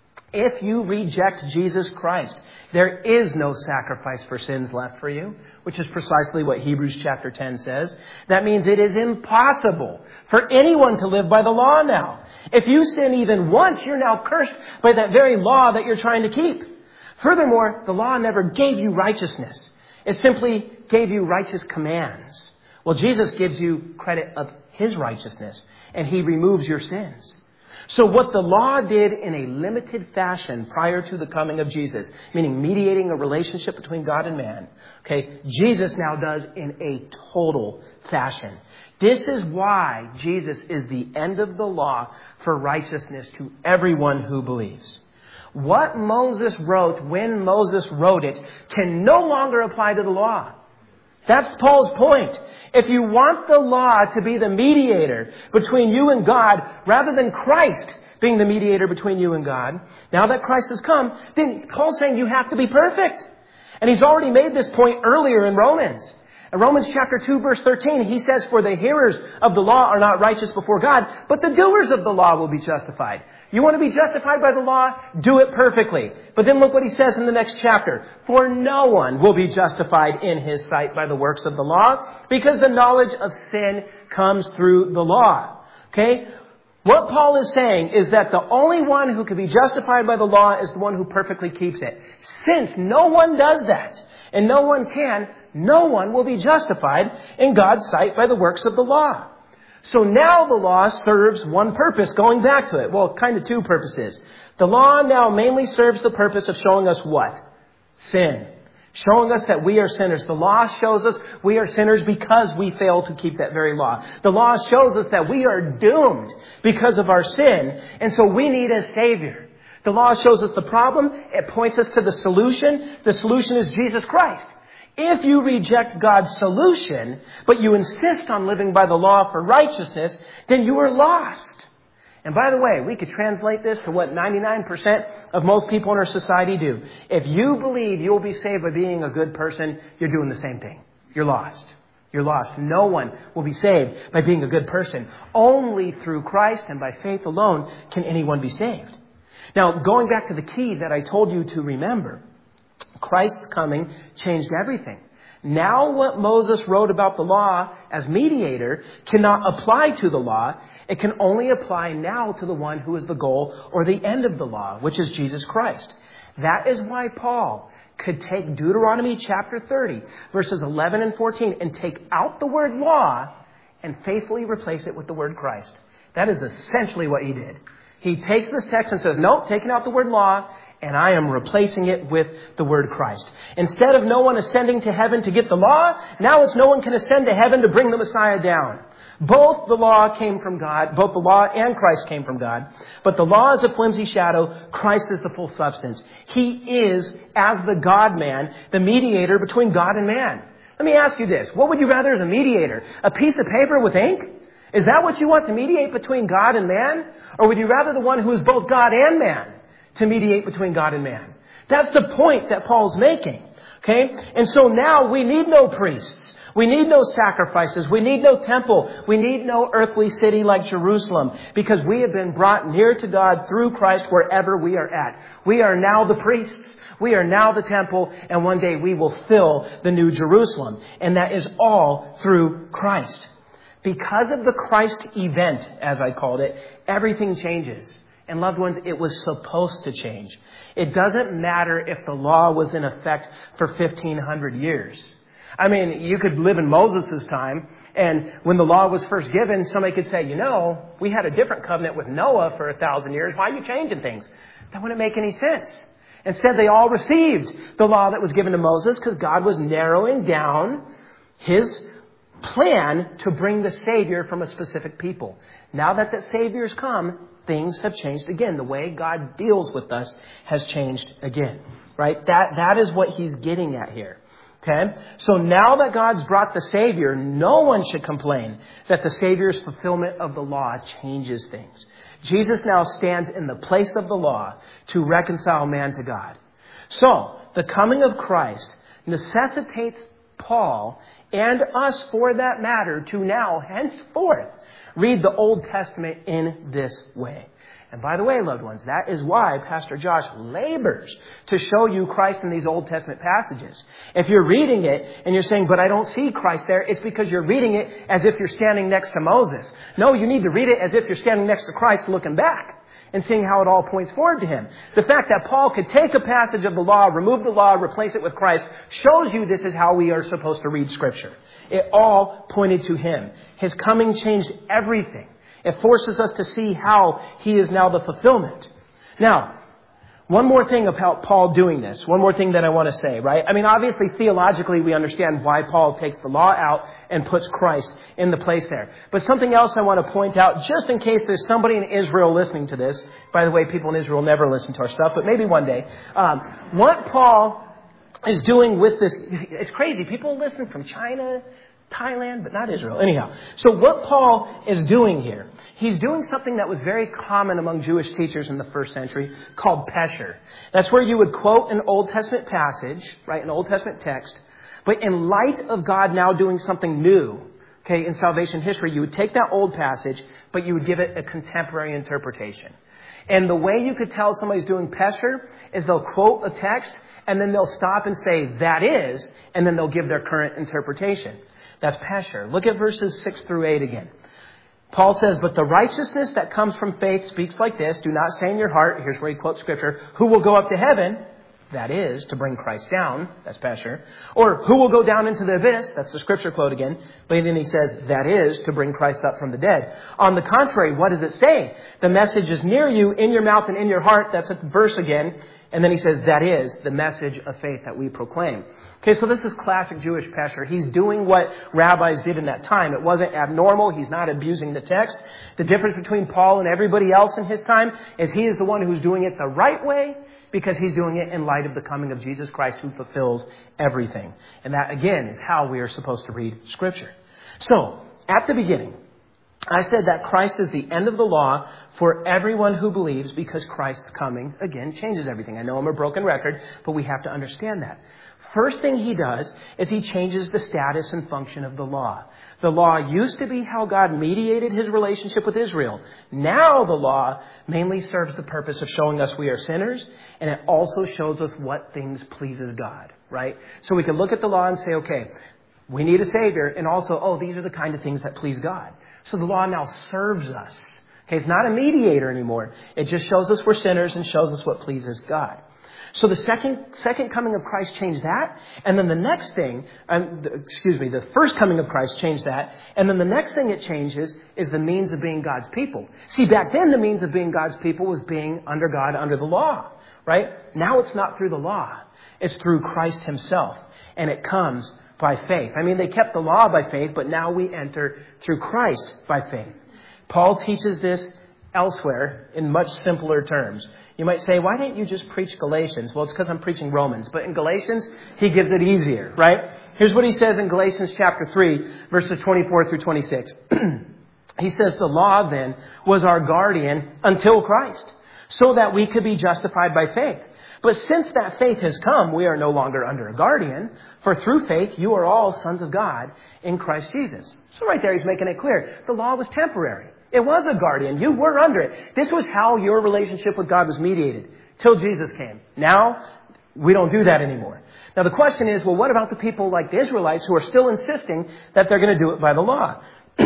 If you reject Jesus Christ, there is no sacrifice for sins left for you, which is precisely what Hebrews chapter ten says. That means it is impossible for anyone to live by the law now. If you sin even once, you're now cursed by that very law that you're trying to keep. Furthermore, the law never gave you righteousness. It simply gave you righteous commands. Well, Jesus gives you credit of his righteousness, and he removes your sins. So what the law did in a limited fashion prior to the coming of Jesus, meaning mediating a relationship between God and man, okay, Jesus now does in a total fashion. This is why Jesus is the end of the law for righteousness to everyone who believes. What Moses wrote when Moses wrote it can no longer apply to the law. That's Paul's point. If you want the law to be the mediator between you and God, rather than Christ being the mediator between you and God, now that Christ has come, then Paul's saying you have to be perfect. And he's already made this point earlier in Romans. In Romans chapter two, verse thirteen, he says, for the hearers of the law are not righteous before God, but the doers of the law will be justified. You want to be justified by the law? Do it perfectly. But then look what he says in the next chapter. For no one will be justified in his sight by the works of the law, because the knowledge of sin comes through the law. Okay? What Paul is saying is that the only one who can be justified by the law is the one who perfectly keeps it. Since no one does that, and no one can, no one will be justified in God's sight by the works of the law. So now the law serves one purpose, going back to it. Well, kind of two purposes. The law now mainly serves the purpose of showing us what? Sin. Showing us that we are sinners. The law shows us we are sinners because we fail to keep that very law. The law shows us that we are doomed because of our sin, and so we need a Savior. The law shows us the problem. It points us to the solution. The solution is Jesus Christ. If you reject God's solution, but you insist on living by the law for righteousness, then you are lost. And by the way, we could translate this to what ninety-nine percent of most people in our society do. If you believe you'll be saved by being a good person, you're doing the same thing. You're lost. You're lost. No one will be saved by being a good person. Only through Christ and by faith alone can anyone be saved. Now, going back to the key that I told you to remember, Christ's coming changed everything. Now what Moses wrote about the law as mediator cannot apply to the law. It can only apply now to the one who is the goal or the end of the law, which is Jesus Christ. That is why Paul could take Deuteronomy chapter thirty, verses eleven and fourteen, and take out the word law and faithfully replace it with the word Christ. That is essentially what he did. He takes this text and says, nope, taking out the word law, and I am replacing it with the word Christ. Instead of no one ascending to heaven to get the law, now it's no one can ascend to heaven to bring the Messiah down. Both the law came from God, both the law and Christ came from God, but the law is a flimsy shadow, Christ is the full substance. He is, as the God-man, the mediator between God and man. Let me ask you this, what would you rather as a mediator? A piece of paper with ink? Is that what you want to mediate between God and man? Or would you rather the one who is both God and man to mediate between God and man? That's the point that Paul's making. Okay? And so now we need no priests. We need no sacrifices. We need no temple. We need no earthly city like Jerusalem, because we have been brought near to God through Christ wherever we are at. We are now the priests. We are now the temple, and one day we will fill the new Jerusalem. And that is all through Christ. Because of the Christ event, as I called it, everything changes. And loved ones, it was supposed to change. It doesn't matter if the law was in effect for fifteen hundred years. I mean, you could live in Moses' time, and when the law was first given, somebody could say, you know, we had a different covenant with Noah for a thousand years. Why are you changing things? That wouldn't make any sense. Instead, they all received the law that was given to Moses because God was narrowing down His plan to bring the Savior from a specific people. Now that that Savior's come, things have changed again. The way God deals with us has changed again. Right? That, that is what He's getting at here. Okay? So now that God's brought the Savior, no one should complain that the Savior's fulfillment of the law changes things. Jesus now stands in the place of the law to reconcile man to God. So, the coming of Christ necessitates Paul, and us for that matter, to now, henceforth, read the Old Testament in this way. And by the way, loved ones, that is why Pastor Josh labors to show you Christ in these Old Testament passages. If you're reading it and you're saying, but I don't see Christ there, it's because you're reading it as if you're standing next to Moses. No, you need to read it as if you're standing next to Christ looking back and seeing how it all points forward to Him. The fact that Paul could take a passage of the law, remove the law, replace it with Christ, shows you this is how we are supposed to read Scripture. It all pointed to Him. His coming changed everything. It forces us to see how He is now the fulfillment. Now, one more thing about Paul doing this. One more thing that I want to say, right? I mean, obviously, theologically, we understand why Paul takes the law out and puts Christ in the place there. But something else I want to point out, just in case there's somebody in Israel listening to this. By the way, people in Israel never listen to our stuff, but maybe one day. Um, what Paul is doing with this, it's crazy. People listen from China, Thailand, but not Israel. Anyhow, so what Paul is doing here, he's doing something that was very common among Jewish teachers in the first century called pesher. That's where you would quote an Old Testament passage, right, an Old Testament text, but in light of God now doing something new, okay, in salvation history, you would take that old passage, but you would give it a contemporary interpretation. And the way you could tell somebody's doing pesher is they'll quote a text, and then they'll stop and say, that is, and then they'll give their current interpretation. That's pesher. Look at verses six through eight again. Paul says, but the righteousness that comes from faith speaks like this. Do not say in your heart, here's where he quotes Scripture, who will go up to heaven? That is, to bring Christ down. That's pesher. Or who will go down into the abyss? That's the Scripture quote again. But then he says, that is, to bring Christ up from the dead. On the contrary, what does it say? The message is near you, in your mouth and in your heart. That's a verse again. And then he says, that is the message of faith that we proclaim. Okay, so this is classic Jewish pesher. He's doing what rabbis did in that time. It wasn't abnormal. He's not abusing the text. The difference between Paul and everybody else in his time is he is the one who's doing it the right way because he's doing it in light of the coming of Jesus Christ who fulfills everything. And that, again, is how we are supposed to read Scripture. So, at the beginning, I said that Christ is the end of the law for everyone who believes because Christ's coming, again, changes everything. I know I'm a broken record, but we have to understand that. First thing he does is he changes the status and function of the law. The law used to be how God mediated His relationship with Israel. Now the law mainly serves the purpose of showing us we are sinners, and it also shows us what things pleases God, right? So we can look at the law and say, okay, we need a Savior, and also, oh, these are the kind of things that please God. So the law now serves us. Okay, it's not a mediator anymore. It just shows us we're sinners and shows us what pleases God. So the second second coming of Christ changed that. And then the next thing, um, the, excuse me, the first coming of Christ changed that. And then the next thing it changes is the means of being God's people. See, back then the means of being God's people was being under God, under the law, right? Now it's not through the law. It's through Christ Himself. And it comes by faith. I mean, they kept the law by faith, but now we enter through Christ by faith. Paul teaches this elsewhere in much simpler terms. You might say, why didn't you just preach Galatians? Well, it's because I'm preaching Romans. But in Galatians, he gives it easier, right? Here's what he says in Galatians chapter three, verses twenty-four through twenty-six. He says, the law then was our guardian until Christ, so that we could be justified by faith. But since that faith has come, we are no longer under a guardian. For through faith, you are all sons of God in Christ Jesus. So right there, he's making it clear. The law was temporary. It was a guardian. You were under it. This was how your relationship with God was mediated till Jesus came. Now, we don't do that anymore. Now, the question is, well, what about the people like the Israelites who are still insisting that they're going to do it by the law?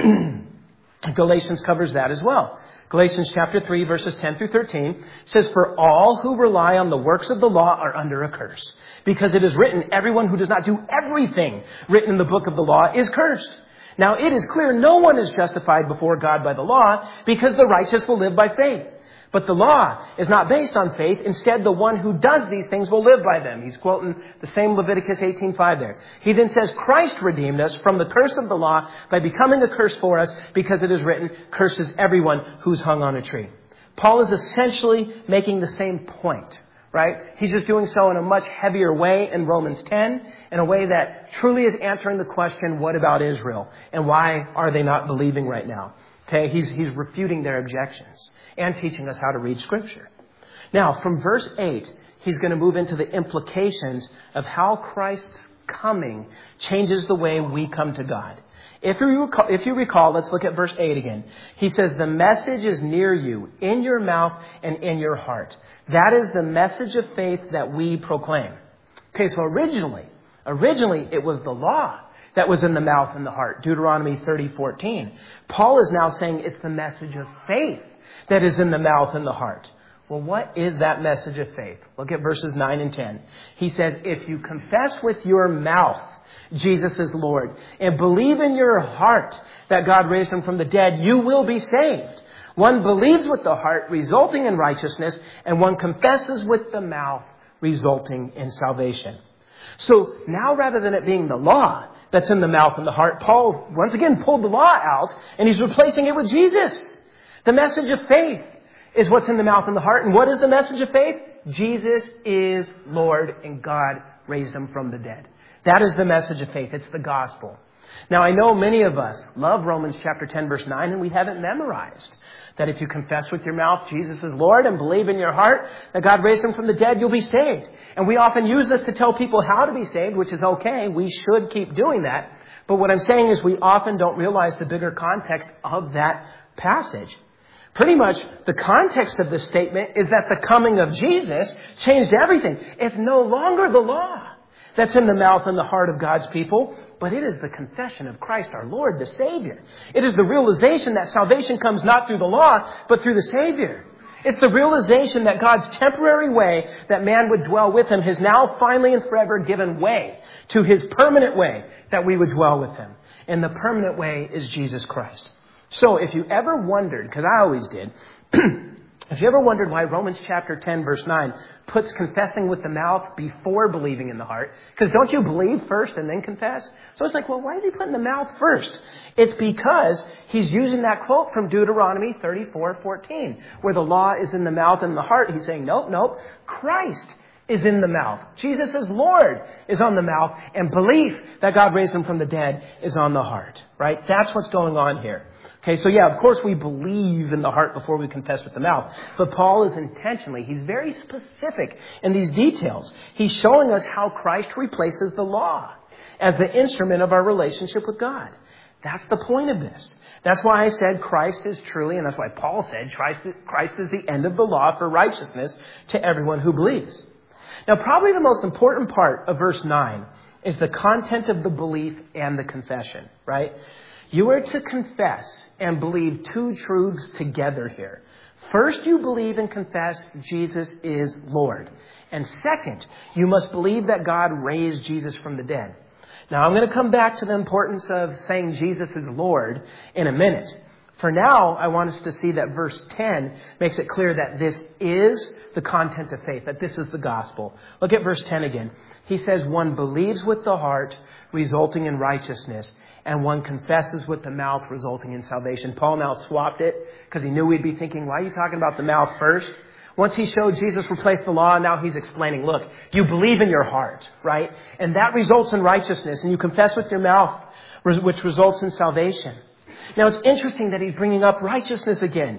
Galatians covers that as well. Galatians chapter three, verses ten through thirteen says, "For all who rely on the works of the law are under a curse. Because it is written, everyone who does not do everything written in the book of the law is cursed. Now it is clear no one is justified before God by the law, because the righteous will live by faith. But the law is not based on faith. Instead, the one who does these things will live by them." He's quoting the same Leviticus eighteen five there. He then says, "Christ redeemed us from the curse of the law by becoming a curse for us, because it is written, curses everyone who's hung on a tree." Paul is essentially making the same point, right? He's just doing so in a much heavier way in Romans ten, in a way that truly is answering the question, what about Israel? And why are they not believing right now? Okay, he's, he's refuting their objections and teaching us how to read Scripture. Now, from verse eight, he's going to move into the implications of how Christ's coming changes the way we come to God. If you recall, if you recall, let's look at verse eight again. He says, "The message is near you, in your mouth and in your heart." That is the message of faith that we proclaim. Okay, so originally, originally it was the law that was in the mouth and the heart. Deuteronomy thirty fourteen. Paul is now saying it's the message of faith that is in the mouth and the heart. Well, what is that message of faith? Look at verses nine and ten. He says, "If you confess with your mouth Jesus is Lord and believe in your heart that God raised him from the dead, you will be saved. One believes with the heart, resulting in righteousness, and one confesses with the mouth, resulting in salvation." So now, rather than it being the law that's in the mouth and the heart, Paul once again pulled the law out and he's replacing it with Jesus. The message of faith is what's in the mouth and the heart. And what is the message of faith? Jesus is Lord and God raised him from the dead. That is the message of faith. It's the gospel. Now, I know many of us love Romans chapter ten, verse nine, and we haven't memorized that if you confess with your mouth Jesus is Lord and believe in your heart that God raised him from the dead, you'll be saved. And we often use this to tell people how to be saved, which is okay. We should keep doing that. But what I'm saying is we often don't realize the bigger context of that passage. Pretty much the context of this statement is that the coming of Jesus changed everything. It's no longer the law that's in the mouth and the heart of God's people, but it is the confession of Christ our Lord, the Savior. It is the realization that salvation comes not through the law, but through the Savior. It's the realization that God's temporary way that man would dwell with him has now finally and forever given way to his permanent way that we would dwell with him. And the permanent way is Jesus Christ. So if you ever wondered, because I always did, if you ever wondered why Romans chapter ten, verse nine puts confessing with the mouth before believing in the heart, because don't you believe first and then confess? So it's like, well, why is he putting the mouth first? It's because he's using that quote from Deuteronomy thirty-four fourteen, where the law is in the mouth and the heart. He's saying, nope, nope, Christ is in the mouth. Jesus is Lord is on the mouth, and belief that God raised him from the dead is on the heart, right? That's what's going on here. Okay, so yeah, of course we believe in the heart before we confess with the mouth. But Paul is intentionally, he's very specific in these details. He's showing us how Christ replaces the law as the instrument of our relationship with God. That's the point of this. That's why I said Christ is truly, and that's why Paul said Christ, Christ is the end of the law for righteousness to everyone who believes. Now, probably the most important part of verse nine is the content of the belief and the confession, right? You are to confess and believe two truths together here. First, you believe and confess Jesus is Lord. And second, you must believe that God raised Jesus from the dead. Now, I'm going to come back to the importance of saying Jesus is Lord in a minute. For now, I want us to see that verse ten makes it clear that this is the content of faith, that this is the gospel. Look at verse ten again. He says, one believes with the heart, resulting in righteousness, and one confesses with the mouth, resulting in salvation. Paul now swapped it because he knew we'd be thinking, why are you talking about the mouth first? Once he showed Jesus replaced the law, now he's explaining, look, you believe in your heart, right? And that results in righteousness, and you confess with your mouth, which results in salvation. Now, it's interesting that he's bringing up righteousness again.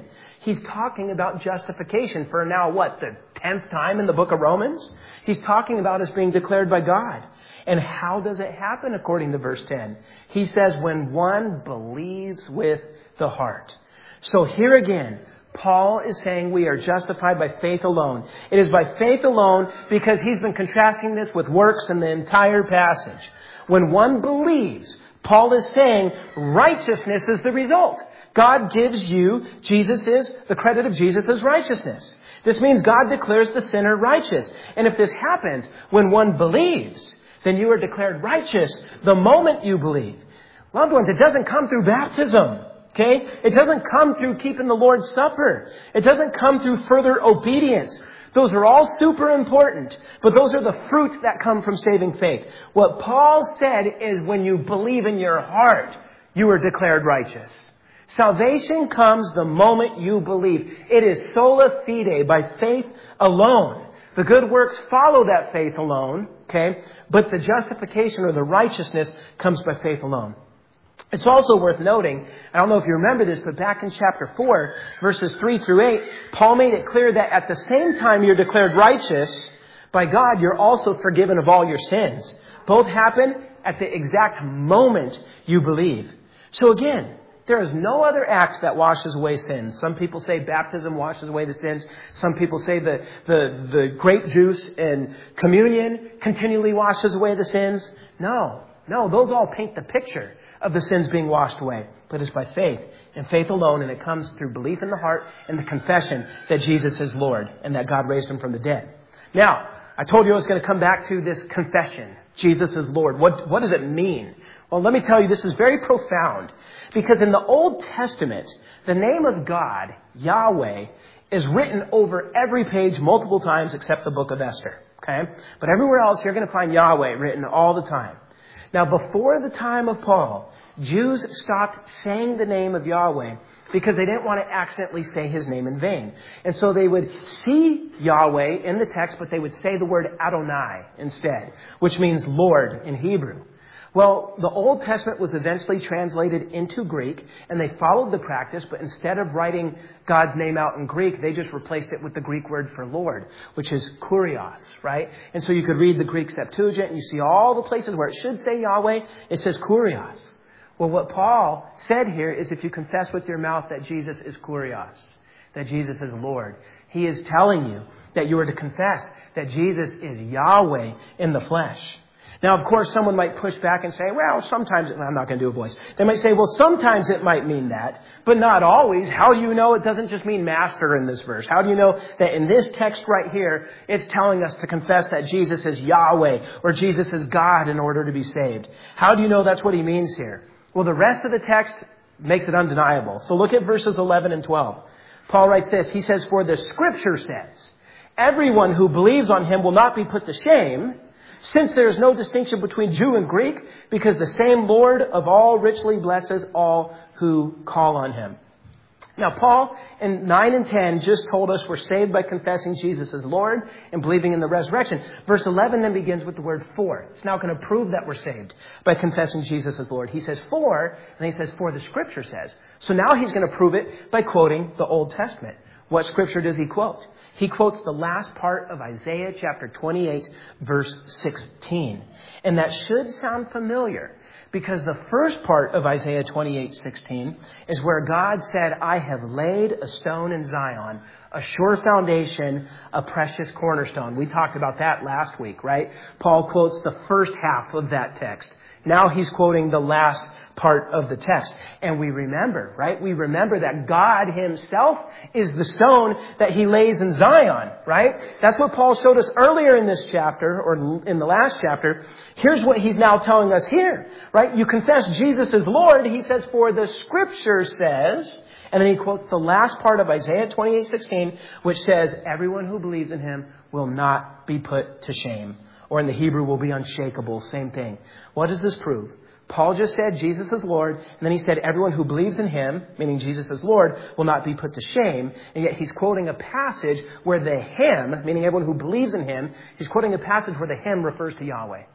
He's talking about justification for now, what, the tenth time in the book of Romans? He's talking about us being declared by God. And how does it happen according to verse ten? He says, when one believes with the heart. So here again, Paul is saying we are justified by faith alone. It is by faith alone because he's been contrasting this with works in the entire passage. When one believes, Paul is saying righteousness is the result. God gives you Jesus's, the credit of Jesus' righteousness. This means God declares the sinner righteous. And if this happens when one believes, then you are declared righteous the moment you believe. Loved ones, it doesn't come through baptism. Okay? It doesn't come through keeping the Lord's Supper. It doesn't come through further obedience. Those are all super important, but those are the fruit that come from saving faith. What Paul said is when you believe in your heart, you are declared righteous. Salvation comes the moment you believe. It is sola fide, by faith alone. The good works follow that faith alone, okay? But the justification or the righteousness comes by faith alone. It's also worth noting, I don't know if you remember this, but back in chapter four, verses three through eight, Paul made it clear that at the same time you're declared righteous by God, you're also forgiven of all your sins. Both happen at the exact moment you believe. So again, there is no other act that washes away sins. Some people say baptism washes away the sins. Some people say the, the, the grape juice and communion continually washes away the sins. No, no, those all paint the picture of the sins being washed away. But it's by faith and faith alone, and it comes through belief in the heart and the confession that Jesus is Lord and that God raised him from the dead. Now, I told you I was going to come back to this confession. Jesus is Lord. What, what does it mean? Well, let me tell you, this is very profound. Because in the Old Testament, the name of God, Yahweh, is written over every page multiple times except the book of Esther. Okay? But everywhere else, you're going to find Yahweh written all the time. Now, before the time of Paul, Jews stopped saying the name of Yahweh because they didn't want to accidentally say his name in vain. And so they would see Yahweh in the text, but they would say the word Adonai instead, which means Lord in Hebrew. Well, the Old Testament was eventually translated into Greek, and they followed the practice, but instead of writing God's name out in Greek, they just replaced it with the Greek word for Lord, which is kurios, right? And so you could read the Greek Septuagint, and you see all the places where it should say Yahweh, it says kurios. Well, what Paul said here is if you confess with your mouth that Jesus is kurios, that Jesus is Lord, he is telling you that you are to confess that Jesus is Yahweh in the flesh. Now, of course, someone might push back and say, well, sometimes, it, I'm not going to do a voice. They might say, well, sometimes it might mean that, but not always. How do you know it doesn't just mean master in this verse? How do you know that in this text right here, it's telling us to confess that Jesus is Yahweh or Jesus is God in order to be saved? How do you know that's what he means here? Well, the rest of the text makes it undeniable. So look at verses eleven and twelve. Paul writes this. He says, for the scripture says, everyone who believes on him will not be put to shame, since there is no distinction between Jew and Greek, because the same Lord of all richly blesses all who call on him. Now, Paul in nine and ten just told us we're saved by confessing Jesus as Lord and believing in the resurrection. Verse eleven then begins with the word for. It's now going to prove that we're saved by confessing Jesus as Lord. He says for, and he says for the scripture says. So now he's going to prove it by quoting the Old Testament. What scripture does he quote? He quotes the last part of Isaiah chapter twenty-eight, verse sixteen. And that should sound familiar because the first part of Isaiah twenty-eight, sixteen is where God said, I have laid a stone in Zion, a sure foundation, a precious cornerstone. We talked about that last week, right? Paul quotes the first half of that text. Now he's quoting the last part of the text. And we remember, right? We remember that God himself is the stone that he lays in Zion, right? That's what Paul showed us earlier in this chapter, or in the last chapter. Here's what he's now telling us here, right? You confess Jesus is Lord. He says, for the scripture says, and then he quotes the last part of Isaiah twenty-eight, sixteen, which says, everyone who believes in him will not be put to shame. Or in the Hebrew will be unshakable. Same thing. What does this prove? Paul just said Jesus is Lord, and then he said everyone who believes in him, meaning Jesus is Lord, will not be put to shame. And yet he's quoting a passage where the him, meaning everyone who believes in him, he's quoting a passage where the him refers to Yahweh.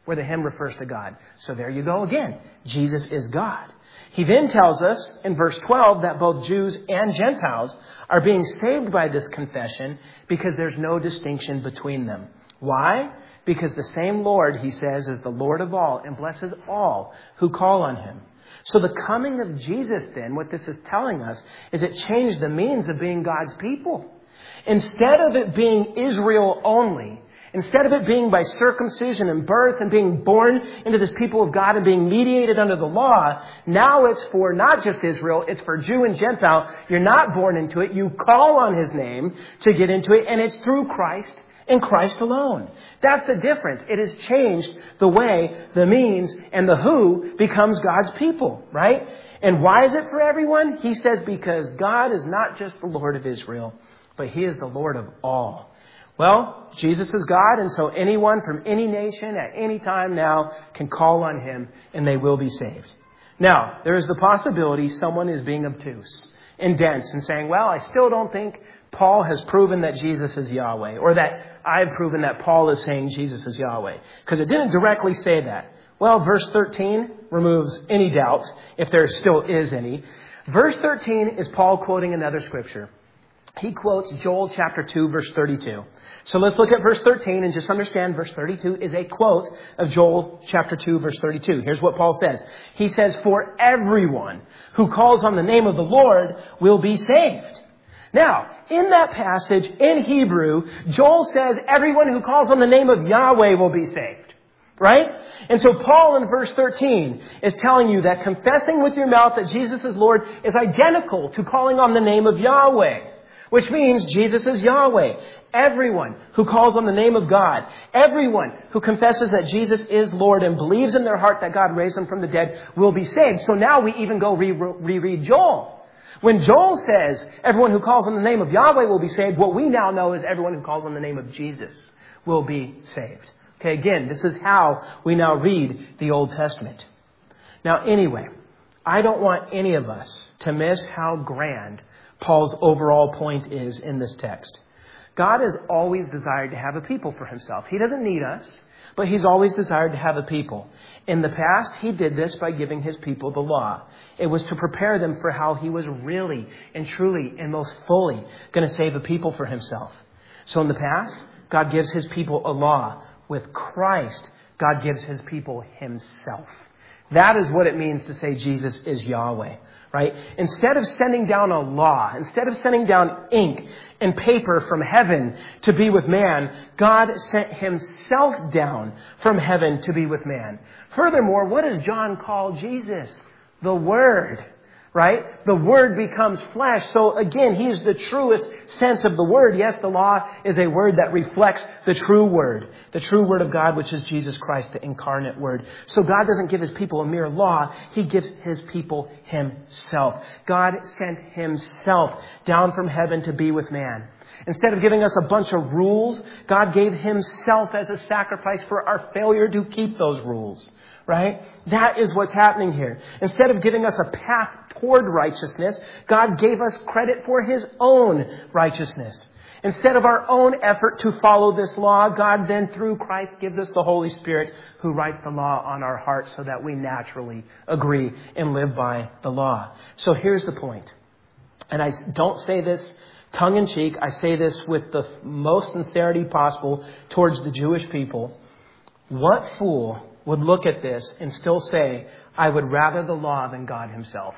where the him refers to God. So there you go again. Jesus is God. He then tells us in verse twelve that both Jews and Gentiles are being saved by this confession because there's no distinction between them. Why? Because the same Lord, he says, is the Lord of all and blesses all who call on him. So the coming of Jesus then, what this is telling us, is it changed the means of being God's people. Instead of it being Israel only, instead of it being by circumcision and birth and being born into this people of God and being mediated under the law, now it's for not just Israel, it's for Jew and Gentile. You're not born into it. You call on his name to get into it, and it's through Christ and Christ alone. That's the difference. It has changed the way, the means, and the who becomes God's people, right? And why is it for everyone? He says because God is not just the Lord of Israel, but he is the Lord of all. Well, Jesus is God, and so anyone from any nation at any time now can call on him, and they will be saved. Now, there is the possibility someone is being obtuse and dense and saying, well, I still don't think Paul has proven that Jesus is Yahweh, or that I've proven that Paul is saying Jesus is Yahweh, because it didn't directly say that. Well, verse thirteen removes any doubt, if there still is any. Verse thirteen is Paul quoting another scripture. He quotes Joel chapter two, verse thirty-two. So let's look at verse thirteen and just understand verse thirty-two is a quote of Joel chapter two, verse thirty-two. Here's what Paul says. He says, for everyone who calls on the name of the Lord will be saved. Now, in that passage, in Hebrew, Joel says everyone who calls on the name of Yahweh will be saved. Right? And so Paul in verse thirteen is telling you that confessing with your mouth that Jesus is Lord is identical to calling on the name of Yahweh, which means Jesus is Yahweh. Everyone who calls on the name of God, everyone who confesses that Jesus is Lord and believes in their heart that God raised him from the dead will be saved. So now we even go re- reread Joel. When Joel says everyone who calls on the name of Yahweh will be saved, what we now know is everyone who calls on the name of Jesus will be saved. Okay, again, this is how we now read the Old Testament. Now, anyway, I don't want any of us to miss how grand Paul's overall point is in this text. God has always desired to have a people for himself. He doesn't need us, but he's always desired to have a people. In the past, he did this by giving his people the law. It was to prepare them for how he was really and truly and most fully going to save a people for himself. So in the past, God gives his people a law. With Christ, God gives his people himself. That is what it means to say Jesus is Yahweh, right? Instead of sending down a law, instead of sending down ink and paper from heaven to be with man, God sent himself down from heaven to be with man. Furthermore, what does John call Jesus? The Word, right? The Word becomes flesh. So again, he's the truest sense of the word. Yes, the law is a word that reflects the true word, the true word of God, which is Jesus Christ, the incarnate word. So God doesn't give his people a mere law. He gives his people himself. God sent himself down from heaven to be with man. Instead of giving us a bunch of rules, God gave himself as a sacrifice for our failure to keep those rules. Right? That is what's happening here. Instead of giving us a path toward righteousness, God gave us credit for his own righteousness. Instead of our own effort to follow this law, God then through Christ gives us the Holy Spirit who writes the law on our hearts so that we naturally agree and live by the law. So here's the point. And I don't say this tongue in cheek. I say this with the most sincerity possible towards the Jewish people. What fool would look at this and still say, I would rather the law than God himself?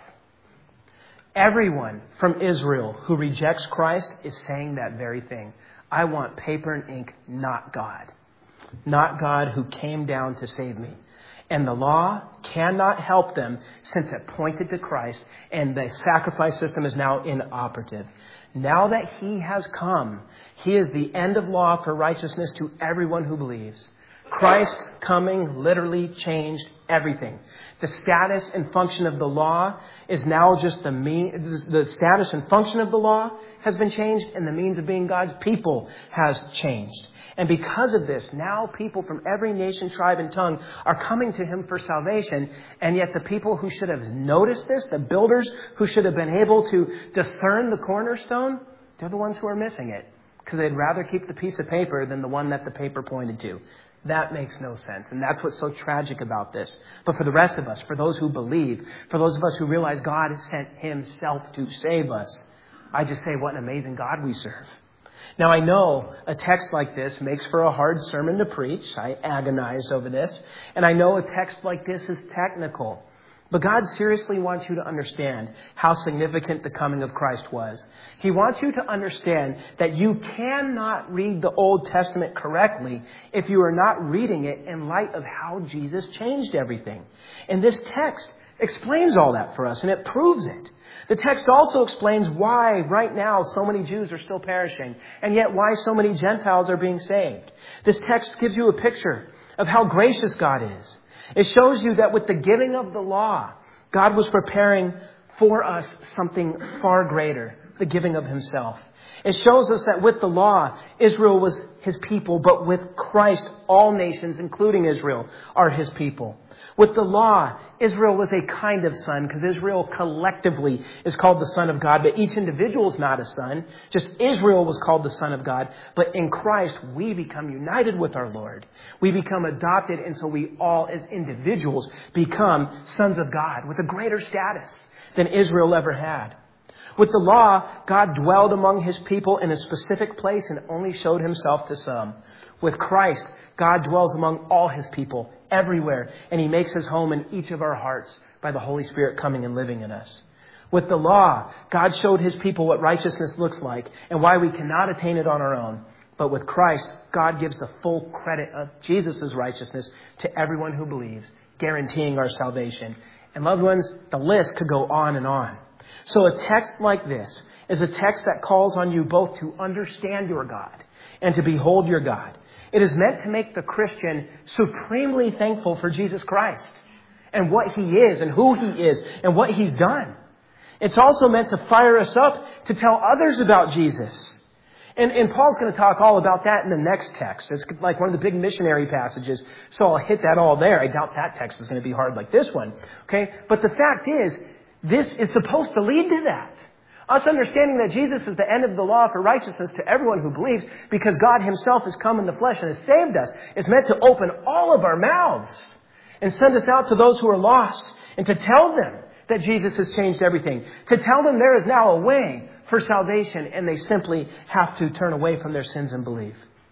Everyone from Israel who rejects Christ is saying that very thing. I want paper and ink, not God. Not God who came down to save me. And the law cannot help them since it pointed to Christ and the sacrifice system is now inoperative. Now that he has come, he is the end of law for righteousness to everyone who believes. Christ's coming literally changed everything. The status and function of the law is now just the mean, the status and function of the law has been changed and the means of being God's people has changed. And because of this, now people from every nation, tribe, and tongue are coming to him for salvation. And yet the people who should have noticed this, the builders who should have been able to discern the cornerstone, they're the ones who are missing it. Because they'd rather keep the piece of paper than the one that the paper pointed to. That makes no sense. And that's what's so tragic about this. But for the rest of us, for those who believe, for those of us who realize God sent himself to save us, I just say, what an amazing God we serve. Now, I know a text like this makes for a hard sermon to preach. I agonized over this. And I know a text like this is technical. But God seriously wants you to understand how significant the coming of Christ was. He wants you to understand that you cannot read the Old Testament correctly if you are not reading it in light of how Jesus changed everything. And this text explains all that for us, and it proves it. The text also explains why right now so many Jews are still perishing, and yet why so many Gentiles are being saved. This text gives you a picture of how gracious God is. It shows you that with the giving of the law, God was preparing for us something far greater, the giving of himself. It shows us that with the law, Israel was his people, but with Christ, all nations, including Israel, are his people. With the law, Israel was a kind of son, because Israel collectively is called the son of God, but each individual is not a son. Just Israel was called the son of God. But in Christ, we become united with our Lord. We become adopted, and so we all, as individuals, become sons of God with a greater status than Israel ever had. With the law, God dwelled among his people in a specific place and only showed himself to some. With Christ, God dwells among all his people everywhere, and he makes his home in each of our hearts by the Holy Spirit coming and living in us. With the law, God showed his people what righteousness looks like and why we cannot attain it on our own. But with Christ, God gives the full credit of Jesus' righteousness to everyone who believes, guaranteeing our salvation. And loved ones, the list could go on and on. So a text like this is a text that calls on you both to understand your God and to behold your God. It is meant to make the Christian supremely thankful for Jesus Christ and what he is and who he is and what he's done. It's also meant to fire us up to tell others about Jesus. And, and Paul's going to talk all about that in the next text. It's like one of the big missionary passages, so I'll hit that all there. I doubt that text is going to be hard like this one. Okay, but the fact is, this is supposed to lead to that. Us understanding that Jesus is the end of the law for righteousness to everyone who believes, because God himself has come in the flesh and has saved us, is meant to open all of our mouths and send us out to those who are lost and to tell them that Jesus has changed everything. To tell them there is now a way for salvation, and they simply have to turn away from their sins and believe.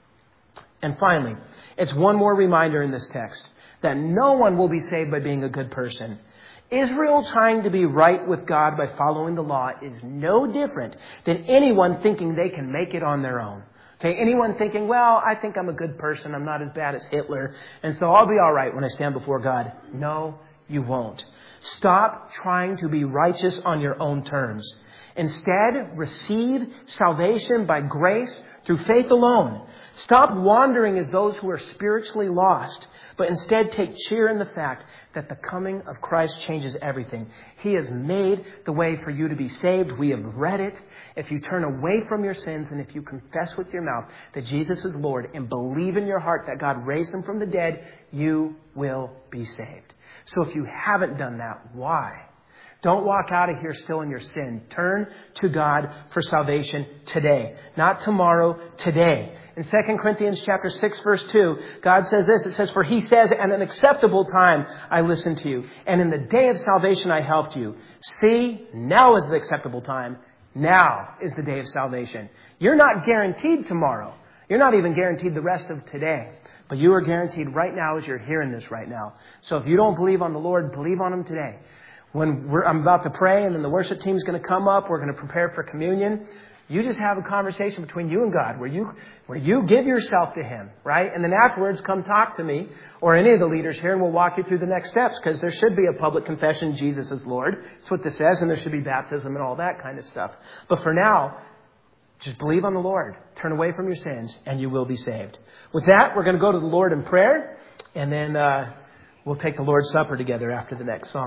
And finally, it's one more reminder in this text that no one will be saved by being a good person. Israel trying to be right with God by following the law is no different than anyone thinking they can make it on their own. Okay, anyone thinking, well, I think I'm a good person. I'm not as bad as Hitler, and so I'll be all right when I stand before God. No, you won't. Stop trying to be righteous on your own terms. Instead, receive salvation by grace through faith alone. Stop wandering as those who are spiritually lost, but instead take cheer in the fact that the coming of Christ changes everything. He has made the way for you to be saved. We have read it. If you turn away from your sins and if you confess with your mouth that Jesus is Lord and believe in your heart that God raised him from the dead, you will be saved. So if you haven't done that, why? Don't walk out of here still in your sin. Turn to God for salvation today. Not tomorrow, today. In Second Corinthians chapter six, verse two, God says this. It says, for he says, at an acceptable time I listened to you, and in the day of salvation I helped you. See, now is the acceptable time. Now is the day of salvation. You're not guaranteed tomorrow. You're not even guaranteed the rest of today. But you are guaranteed right now as you're hearing this right now. So if you don't believe on the Lord, believe on him today. When we're, I'm about to pray and then the worship team is going to come up, we're going to prepare for communion. You just have a conversation between you and God where you where you give yourself to him, right? And then afterwards, come talk to me or any of the leaders here and we'll walk you through the next steps, because there should be a public confession Jesus is Lord. That's what this says, and there should be baptism and all that kind of stuff. But for now, just believe on the Lord. Turn away from your sins and you will be saved. With that, we're going to go to the Lord in prayer, and then uh, we'll take the Lord's Supper together after the next song.